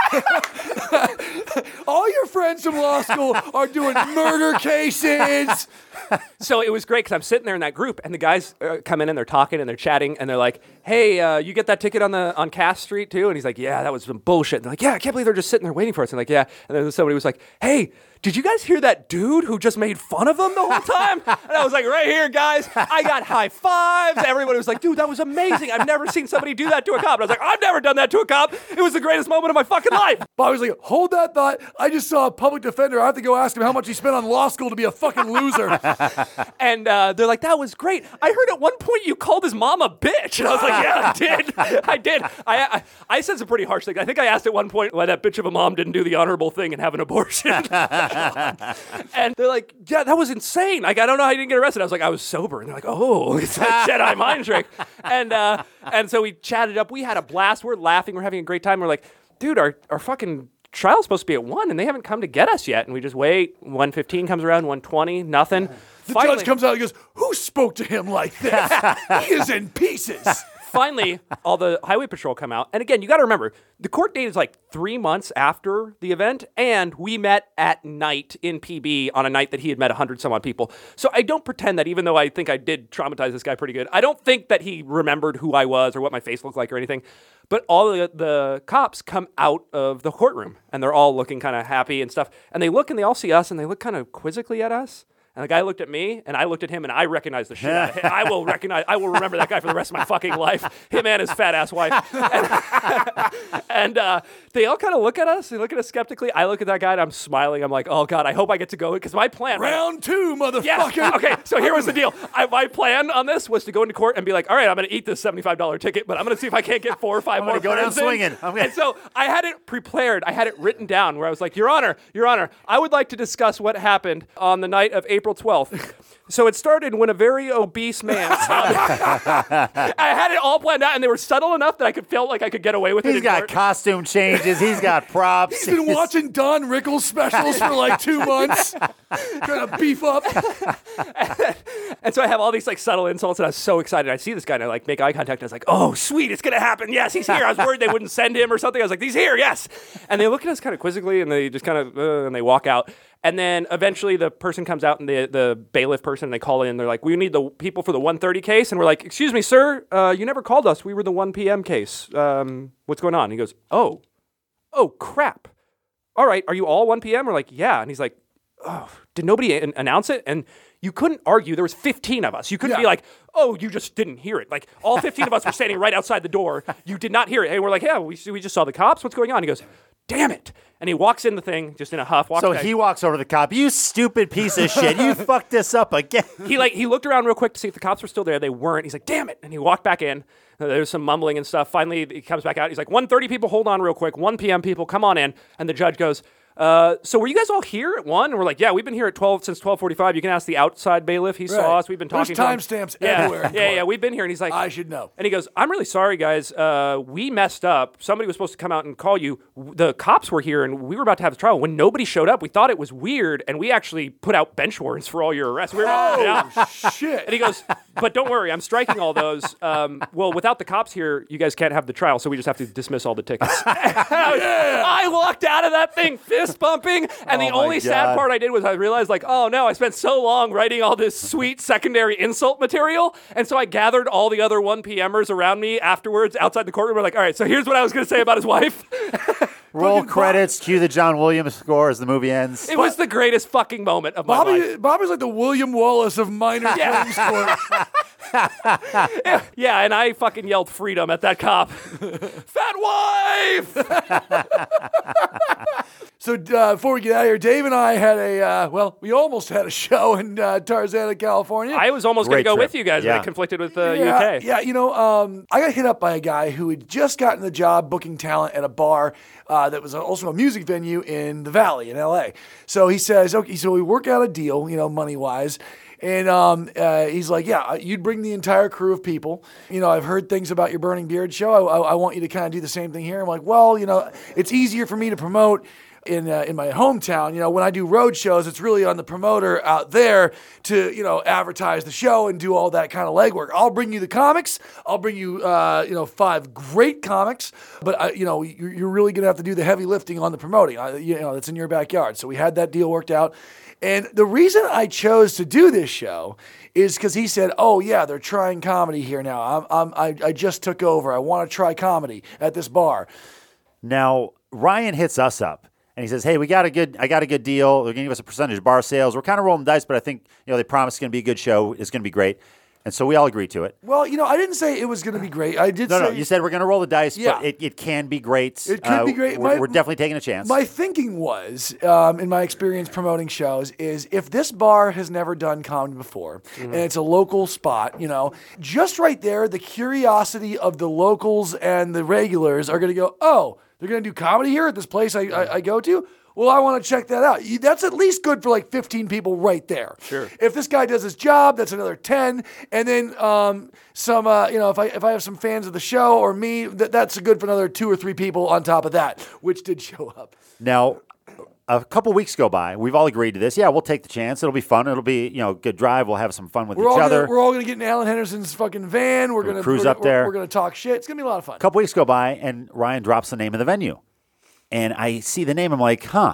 All your friends from law school are doing murder cases. So it was great because I'm sitting there in that group, and the guys uh, come in and they're talking and they're chatting, and they're like, "Hey, uh, you get that ticket on the on Cass Street too?" And he's like, "Yeah, that was some bullshit." And they're like, "Yeah, I can't believe they're just sitting there waiting for us." And like, "Yeah." And then somebody was like, "Hey, did you guys hear that dude who just made fun of them the whole time?" And I was like, "Right here, guys." I got high fives. Everybody was like, "Dude, that was amazing. I've never seen somebody do that to a cop." And I was like, "I've never done that to a cop. It was the greatest moment of my fucking life." Bobby was like, hold that thought. I just saw a public defender. I have to go ask him how much he spent on law school to be a fucking loser. And uh, they're like, that was great. I heard at one point you called his mom a bitch. And I was like, yeah, I did. I did. I, I I said some pretty harsh things. I think I asked at one point why that bitch of a mom didn't do the honorable thing and have an abortion. And they're like, yeah, that was insane. Like, I don't know how you didn't get arrested. I was like, I was sober. And they're like, oh, it's a Jedi mind trick. And, uh, and so we chatted up. We had a blast. We're laughing. We're having a great time. We're like, dude, our, our fucking trial's supposed to be at one, and they haven't come to get us yet. And we just wait. one fifteen comes around, one twenty, nothing. The Finally- judge comes out and goes, who spoke to him like this? He is in pieces. Finally, all the highway patrol come out. And again, you got to remember, the court date is like three months after the event, and we met at night in P B on a night that he had met one hundred some odd people. So I don't pretend that, even though I think I did traumatize this guy pretty good, I don't think that he remembered who I was or what my face looked like or anything. But all the, the cops come out of the courtroom, and they're all looking kind of happy and stuff. And they look, and they all see us, and they look kind of quizzically at us. And the guy looked at me, and I looked at him, and I recognized the shit out of him. I will recognize, I will remember that guy for the rest of my fucking life. Him and his fat ass wife. And, and uh, they all kind of look at us. They look at us skeptically. I look at that guy, and I'm smiling. I'm like, oh God, I hope I get to go, because my plan. Round two, motherfucker. Yeah. Okay. So here was the deal. I, my plan on this was to go into court and be like, all right, I'm going to eat this seventy-five dollars ticket, but I'm going to see if I can't get four or five I'm more. gonna go down burns in. swinging. I'm gonna- And so I had it prepared. I had it written down where I was like, Your Honor, Your Honor, I would like to discuss what happened on the night of April twelfth. So it started when a very obese man. I had it all planned out, and they were subtle enough that I could feel like I could get away with it. He's in got court. costume changes. He's got props. He's been watching Don Rickles specials for like two months. Trying to beef up. And so I have all these like subtle insults, and I was so excited. I see this guy, and I like make eye contact, and I was like, "Oh, sweet, it's gonna happen. Yes, he's here." I was worried they wouldn't send him or something. I was like, "He's here, yes." And they look at us kind of quizzically, and they just kind of uh, and they walk out. And then eventually the person comes out, and the the bailiff person, they call in. They're like, "We need the people for the one thirty case," and we're like, "Excuse me, sir, uh, you never called us. We were the one p.m. case. Um, what's going on?" And he goes, "Oh, oh crap. All right, are you all one p.m.?" We're like, "Yeah." And he's like, "Oh, did nobody an- announce it?" And you couldn't argue. There was fifteen of us. You couldn't Yeah. be like, "Oh, you just didn't hear it." Like all fifteen of us were standing right outside the door. You did not hear it. And we're like, "Yeah, we we just saw the cops. What's going on?" He goes, "Damn it." And he walks in the thing just in a huff. Walks So back. he walks over to the cop. You stupid piece of shit. You fucked this up again. he like he looked around real quick to see if the cops were still there. They weren't. He's like, damn it. And he walked back in. Uh, There was some mumbling and stuff. Finally, he comes back out. He's like, one thirty people, hold on real quick. one p.m. people, come on in. And the judge goes, uh, so were you guys all here at one? And we're like, yeah, we've been here at twelve since twelve forty-five. You can ask the outside bailiff. He Right. saw us. We've been There's talking to him. timestamps yeah, everywhere in Yeah, court. yeah, we've been here. And he's like, I should know. And he goes, I'm really sorry, guys. Uh, we messed up. Somebody was supposed to come out and call you. W- The cops were here, and we were about to have a trial. When nobody showed up, we thought it was weird, and we actually put out bench warrants for all your arrests. We were, yeah. Oh, shit. And he goes, but don't worry, I'm striking all those. Um, well, without the cops here, you guys can't have the trial, so we just have to dismiss all the tickets. I walked out of that thing fist bumping, and Oh the my only sad God. part I did was I realized, like, oh no, I spent so long writing all this sweet secondary insult material, and so I gathered all the other one p.m.ers around me afterwards outside the courtroom. We're like, all right, so here's what I was going to say about his wife. Roll Fucking credits. Cue the John Williams score as the movie ends. It was the greatest fucking moment of my life. Bobby, Bobby's like the William Wallace of minor claims court. Yeah, and I fucking yelled freedom at that cop. Fat wife! So uh, before we get out of here, Dave and I had a, uh, well, we almost had a show in uh, Tarzana, California. I was almost going to Great go trip. with you guys, Yeah. but I conflicted with the yeah, U K. Yeah, you know, um, I got hit up by a guy who had just gotten the job booking talent at a bar uh, that was also a music venue in the Valley in L A. So he says, okay, so we work out a deal, you know, money-wise. And um, uh, he's like, yeah, you'd bring the entire crew of people. You know, I've heard things about your Burning Beard show. I, I, I want you to kind of do the same thing here. I'm like, well, you know, it's easier for me to promote in uh, in my hometown. You know, when I do road shows, it's really on the promoter out there to, you know, advertise the show and do all that kind of legwork. I'll bring you the comics. I'll bring you, uh, you know, five great comics. But, uh, you know, you're, you're really going to have to do the heavy lifting on the promoting. Uh, you know, that's in your backyard. So we had that deal worked out. And the reason I chose to do this show is because he said, oh, yeah, they're trying comedy here now. I'm, I'm, I, I just took over. I want to try comedy at this bar. Now, Ryan hits us up and he says, hey, we got a good, I got a good deal. They're going to give us a percentage of bar sales. We're kind of rolling dice, but I think, you know, they promised it's going to be a good show. It's going to be great. And so we all agreed to it. Well, you know, I didn't say it was going to be great. I did No, say... no, you said we're going to roll the dice, Yeah. but it, it can be great. It could be great. We're, My- we're definitely taking a chance. My thinking was, um, in my experience promoting shows, is if this bar has never done comedy before, and it's a local spot, you know, just right there, the curiosity of the locals and the regulars are going to go, oh, they're going to do comedy here at this place I, I, I go to? Well, I want to check that out. You- That's at least good for like fifteen people right there. Sure. If this guy does his job, that's another ten. And then um, some, uh, you know, if I if I have some fans of the show or me, that, that's good for another two or three people on top of that, which did show up. Now, a couple weeks go by. We've all agreed to this. Yeah, we'll take the chance. It'll be fun. It'll be, you know, a good drive. We'll have some fun with We're each all other. gonna, we're all gonna get in Alan Henderson's fucking van. We're gonna cruise we're, up we're- there. We're gonna talk shit. It's gonna be a lot of fun. A couple weeks go by, and Ryan drops the name of the venue. And I see the name. I'm like, huh.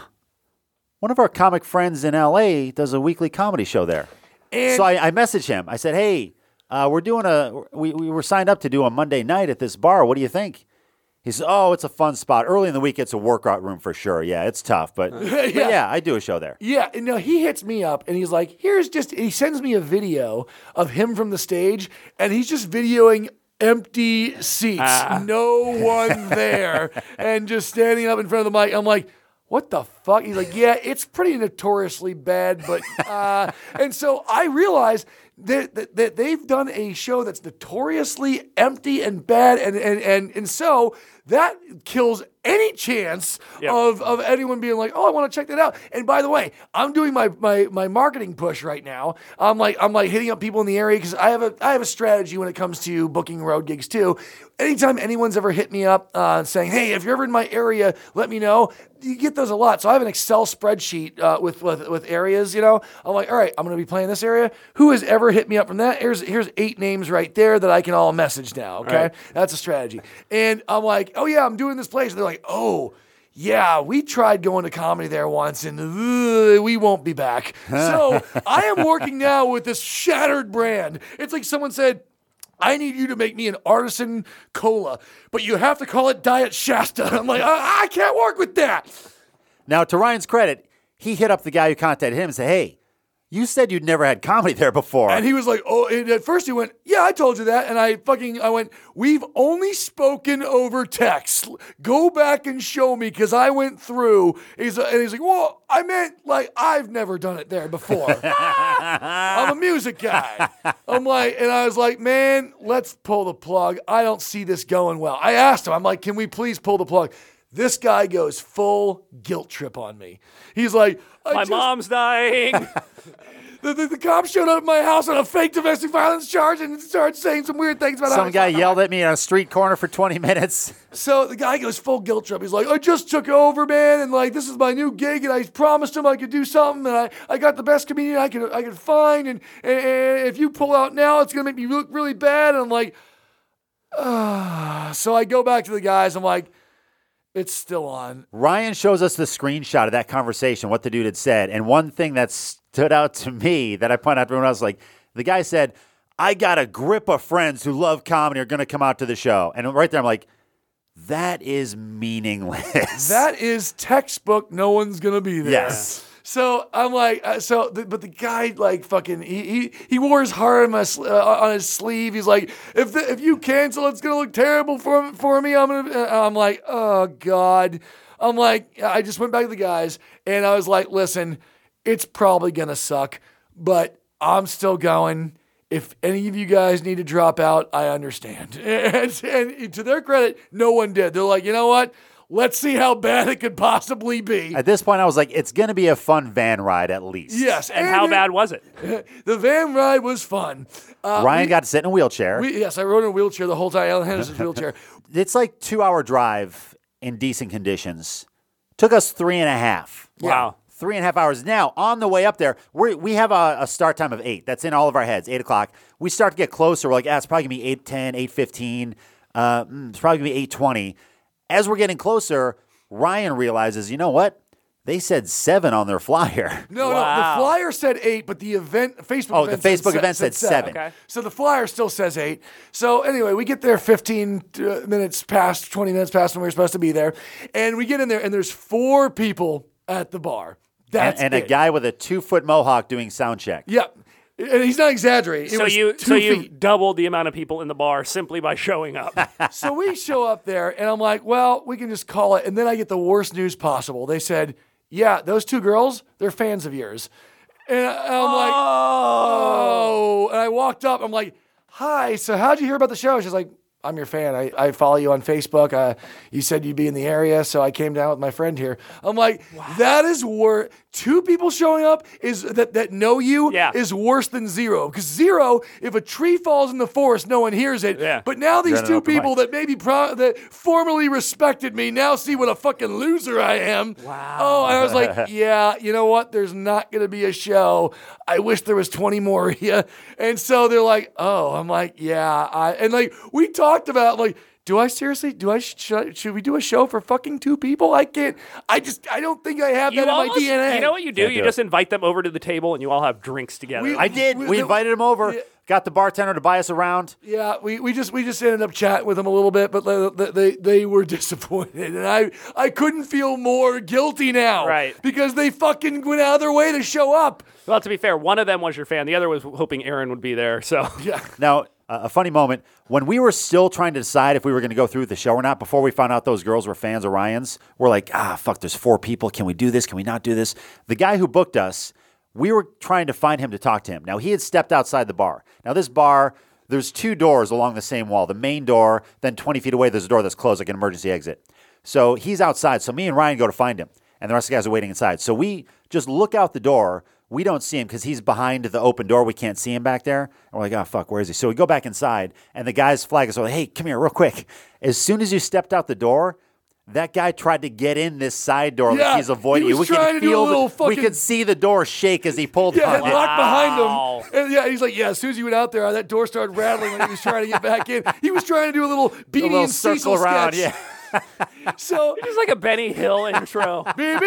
One of our comic friends in L A does a weekly comedy show there. And So I, I messaged him. I said, hey, uh, we're doing a, we, we were signed up to do a Monday night at this bar. What do you think? He says, oh, it's a fun spot. Early in the week, it's a workout room for sure. Yeah, it's tough. But, but Yeah. yeah, I do a show there. yeah, and now he hits me up and he's like, here's just he sends me a video of him from the stage and he's just videoing empty seats, Ah. no one there, and just standing up in front of the mic. I'm like, what the fuck? He's like, yeah, it's pretty notoriously bad, but uh, and so I realized that, that that they've done a show that's notoriously empty and bad, and and and and so that kills any chance Yep. of of anyone being like, oh, I want to check that out. And by the way, I'm doing my my my marketing push right now. I'm like I'm like hitting up people in the area because I have a I have a strategy when it comes to booking road gigs too. Anytime anyone's ever hit me up uh, saying, hey, if you're ever in my area, let me know. You get those a lot. So I have an Excel spreadsheet uh, with, with with areas, you know. I'm like, all right, I'm going to be playing this area. Who has ever hit me up from that? Here's here's eight names right there that I can all message now, okay? Right. That's a strategy. And I'm like, oh, yeah, I'm doing this place. And they're like, oh, yeah, we tried going to comedy there once, and uh, we won't be back. So I am working now with this shattered brand. It's like someone said, I need you to make me an artisan cola, but you have to call it Diet Shasta. I'm like, I, I can't work with that. Now, to Ryan's credit, he hit up the guy who contacted him and said, hey, You said you'd never had comedy there before. And he was like, oh, and at first he went, yeah, I told you that. And I fucking, I went, we've only spoken over text. Go back and show me because I went through. He's, and he's like, well, I meant like, I've never done it there before. I'm a music guy. I'm like, and I was like, man, let's pull the plug. I don't see this going well. I asked him, I'm like, can we please pull the plug? This guy goes full guilt trip on me. He's like, I My just, mom's dying. The, the, the cops showed up at my house on a fake domestic violence charge and started saying some weird things about Some how guy yelled at me on a street corner for twenty minutes. So the guy goes full guilt trip. He's like, I just took over, man, and like this is my new gig, and I promised him I could do something, and I, I got the best comedian I could I could find, and, and, and if you pull out now, it's gonna make me look really bad. And I'm like, ah. So I go back to the guys. I'm like, it's still on. Ryan shows us the screenshot of that conversation, what the dude had said. And one thing that stood out to me that I pointed out to everyone else, like, the guy said, I got a grip of friends who love comedy are going to come out to the show. And right there, I'm like, that is meaningless. That is textbook. No one's going to be there. Yes. So I'm like, uh, so, the, but the guy like fucking, he he, he wore his heart on, my, sl- uh, on his sleeve. He's like, if the, if you cancel, it's gonna look terrible for for me. I'm gonna, uh, I'm like, oh God. I'm like, I just went back to the guys and I was like, listen, it's probably gonna suck, but I'm still going. If any of you guys need to drop out, I understand. And, and to their credit, no one did. They're like, you know what? Let's see how bad it could possibly be. At this point, I was like, it's going to be a fun van ride at least. Yes. And how it- bad was it? The van ride was fun. Uh, Ryan we- got to sit in a wheelchair. we- yes, I rode in a wheelchair the whole time. Alan Henderson's wheelchair. It's like two-hour drive in decent conditions. Took us three and a half. Wow. Three and a half hours. Now, on the way up there, we we have a, a start time of eight. That's in all of our heads, eight o'clock. We start to get closer. We're like, ah, it's probably going to be eight ten, eight fifteen. Uh, mm, it's probably going to be eight twenty. As we're getting closer, Ryan realizes, you know what? They said seven on their flyer. No, no, Wow. the flyer said eight, but the event, Facebook Oh, the event said Facebook se- event said seven. Okay. So the flyer still says eight. So anyway, we get there fifteen uh, minutes past, twenty minutes past when we were supposed to be there. And we get in there, and there's four people at the bar. That's and and a it. guy with a two-foot mohawk doing sound check. Yep. And he's not exaggerating. It So was you two so you feet. doubled the amount of people in the bar simply by showing up. So we show up there, and I'm like, well, we can just call it. And then I get the worst news possible. They said, yeah, those two girls, they're fans of yours. And I- I'm like, oh. And I walked up. I'm like, hi, so how'd you hear about the show? She's like, I'm your fan. I, I follow you on Facebook. Uh, you said you'd be in the area, so I came down with my friend here. I'm like, that is worse. Two people showing up is that, that know you Yeah. is worse than zero. Because zero, if a tree falls in the forest, no one hears it. Yeah. But now these You're an two open people mic. that maybe pro- that formerly respected me now see what a fucking loser I am. Wow. Oh, and I was like, yeah, you know what? There's not going to be a show. I wish there was twenty more of you. And so they're like, oh, I'm like, yeah. I, and like, we talked about like, do I seriously, do I, should, should we do a show for fucking two people? I can't, I just, I don't think I have You that in my almost- D N A. You know what you do? Can't You do just it. invite them over to the table and you all have drinks together. We- I did. We- We the- invited him over. Yeah. Got the bartender to buy us around. Yeah, we, we just we just ended up chatting with them a little bit, but they, they they were disappointed, and I I couldn't feel more guilty now, Right. Because they fucking went out of their way to show up. Well, to be fair, one of them was your fan. The other was hoping Aaron would be there. So Yeah, Now, uh, a funny moment, when we were still trying to decide if we were going to go through with the show or not, before we found out those girls were fans of Ryan's, we're like, ah, fuck, there's four people. Can we do this? Can we not do this? The guy who booked us, we were trying to find him to talk to him. Now, he had stepped outside the bar. Now, this bar, there's two doors along the same wall. The main door, then twenty feet away, there's a door that's closed, like an emergency exit. So he's outside. So me and Ryan go to find him, and the rest of the guys are waiting inside. So we just look out the door. We don't see him because he's behind the open door. We can't see him back there. And we're like, oh, fuck, where is he? So we go back inside, and the guys flag us. We're like, hey, come here real quick. As soon as you stepped out the door, that guy tried to get in this side door Yeah, like he's avoiding he you. was We trying could to do a feel little the, we fucking- could see the door shake as he pulled yeah, on it it. locked Wow. behind him, and yeah, he's like, yeah. As soon as you went out there, that door started rattling when he was trying to get back in. He was trying to do a little A Beanie little and circle Cecil around, sketch. yeah. So. it's like a Benny Hill intro.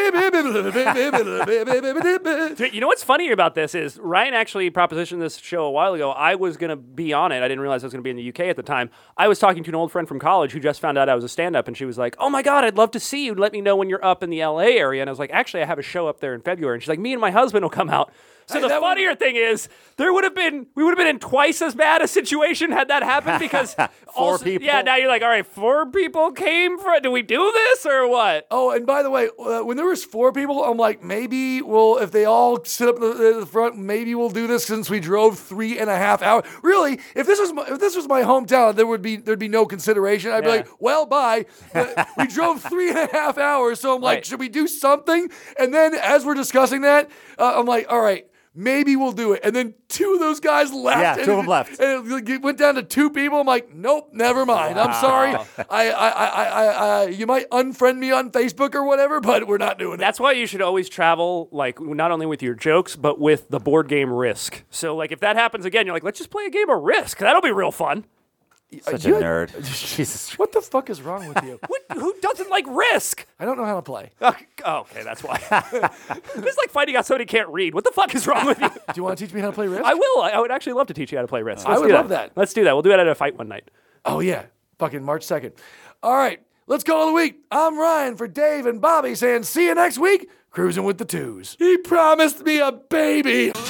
Dude, you know what's funny about this is Ryan actually propositioned this show a while ago. I was going to be on it. I didn't realize I was going to be in the U K at the time. I was talking to an old friend from college who just found out I was a stand-up, and she was like, oh my God, I'd love to see you. Let me know when you're up in the L A area. And I was like, actually, I have a show up there in February. And she's like, me and my husband will come out. So Hey, the that would- funnier thing is, there would have been we would have been in twice as bad a situation had that happened because Four also, people? Yeah, now you're like, all right, four people came for. Do we do this or what? Oh, and by the way, uh, when there was four people, I'm like, maybe we'll, if they all sit up in the, in the front, maybe we'll do this since we drove three and a half hours. Really, if this was my, if this was my hometown, there would be there'd be no consideration. I'd be Yeah. like, well, bye. Uh, we drove three and a half hours, so I'm like, Right. should we do something? And then as we're discussing that, uh, I'm like, all right. Maybe we'll do it. And then two of those guys left. Yeah, and two of it- them left. And it went down to two people. I'm like, nope, never mind. I'm sorry. I, I, I, I, I, you might unfriend me on Facebook or whatever, but we're not doing it. That's why you should always travel, like, not only with your jokes, but with the board game Risk. So, like, if that happens again, you're like, let's just play a game of Risk. That'll be real fun. Such you- a nerd. Jesus. What the fuck is wrong with you? What, who doesn't like Risk? I don't know how to play. Oh, okay, that's why. It's like finding out somebody can't read. What the fuck is wrong with you? Do you want to teach me how to play Risk? I will. I I would actually love to teach you how to play Risk. I Let's would do love that. Let's do that. We'll do it at a fight one night. Oh, yeah. Fucking March second. All right. Let's call it a week. I'm Ryan for Dave and Bobby saying see you next week. Cruising with the twos. He promised me a baby. Yeah,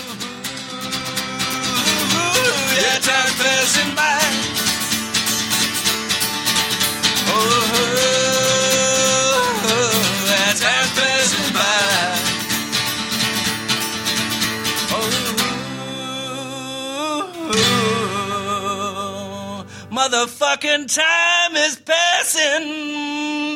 time passing by. Oh, that time passing by. Oh, motherfucking time is passing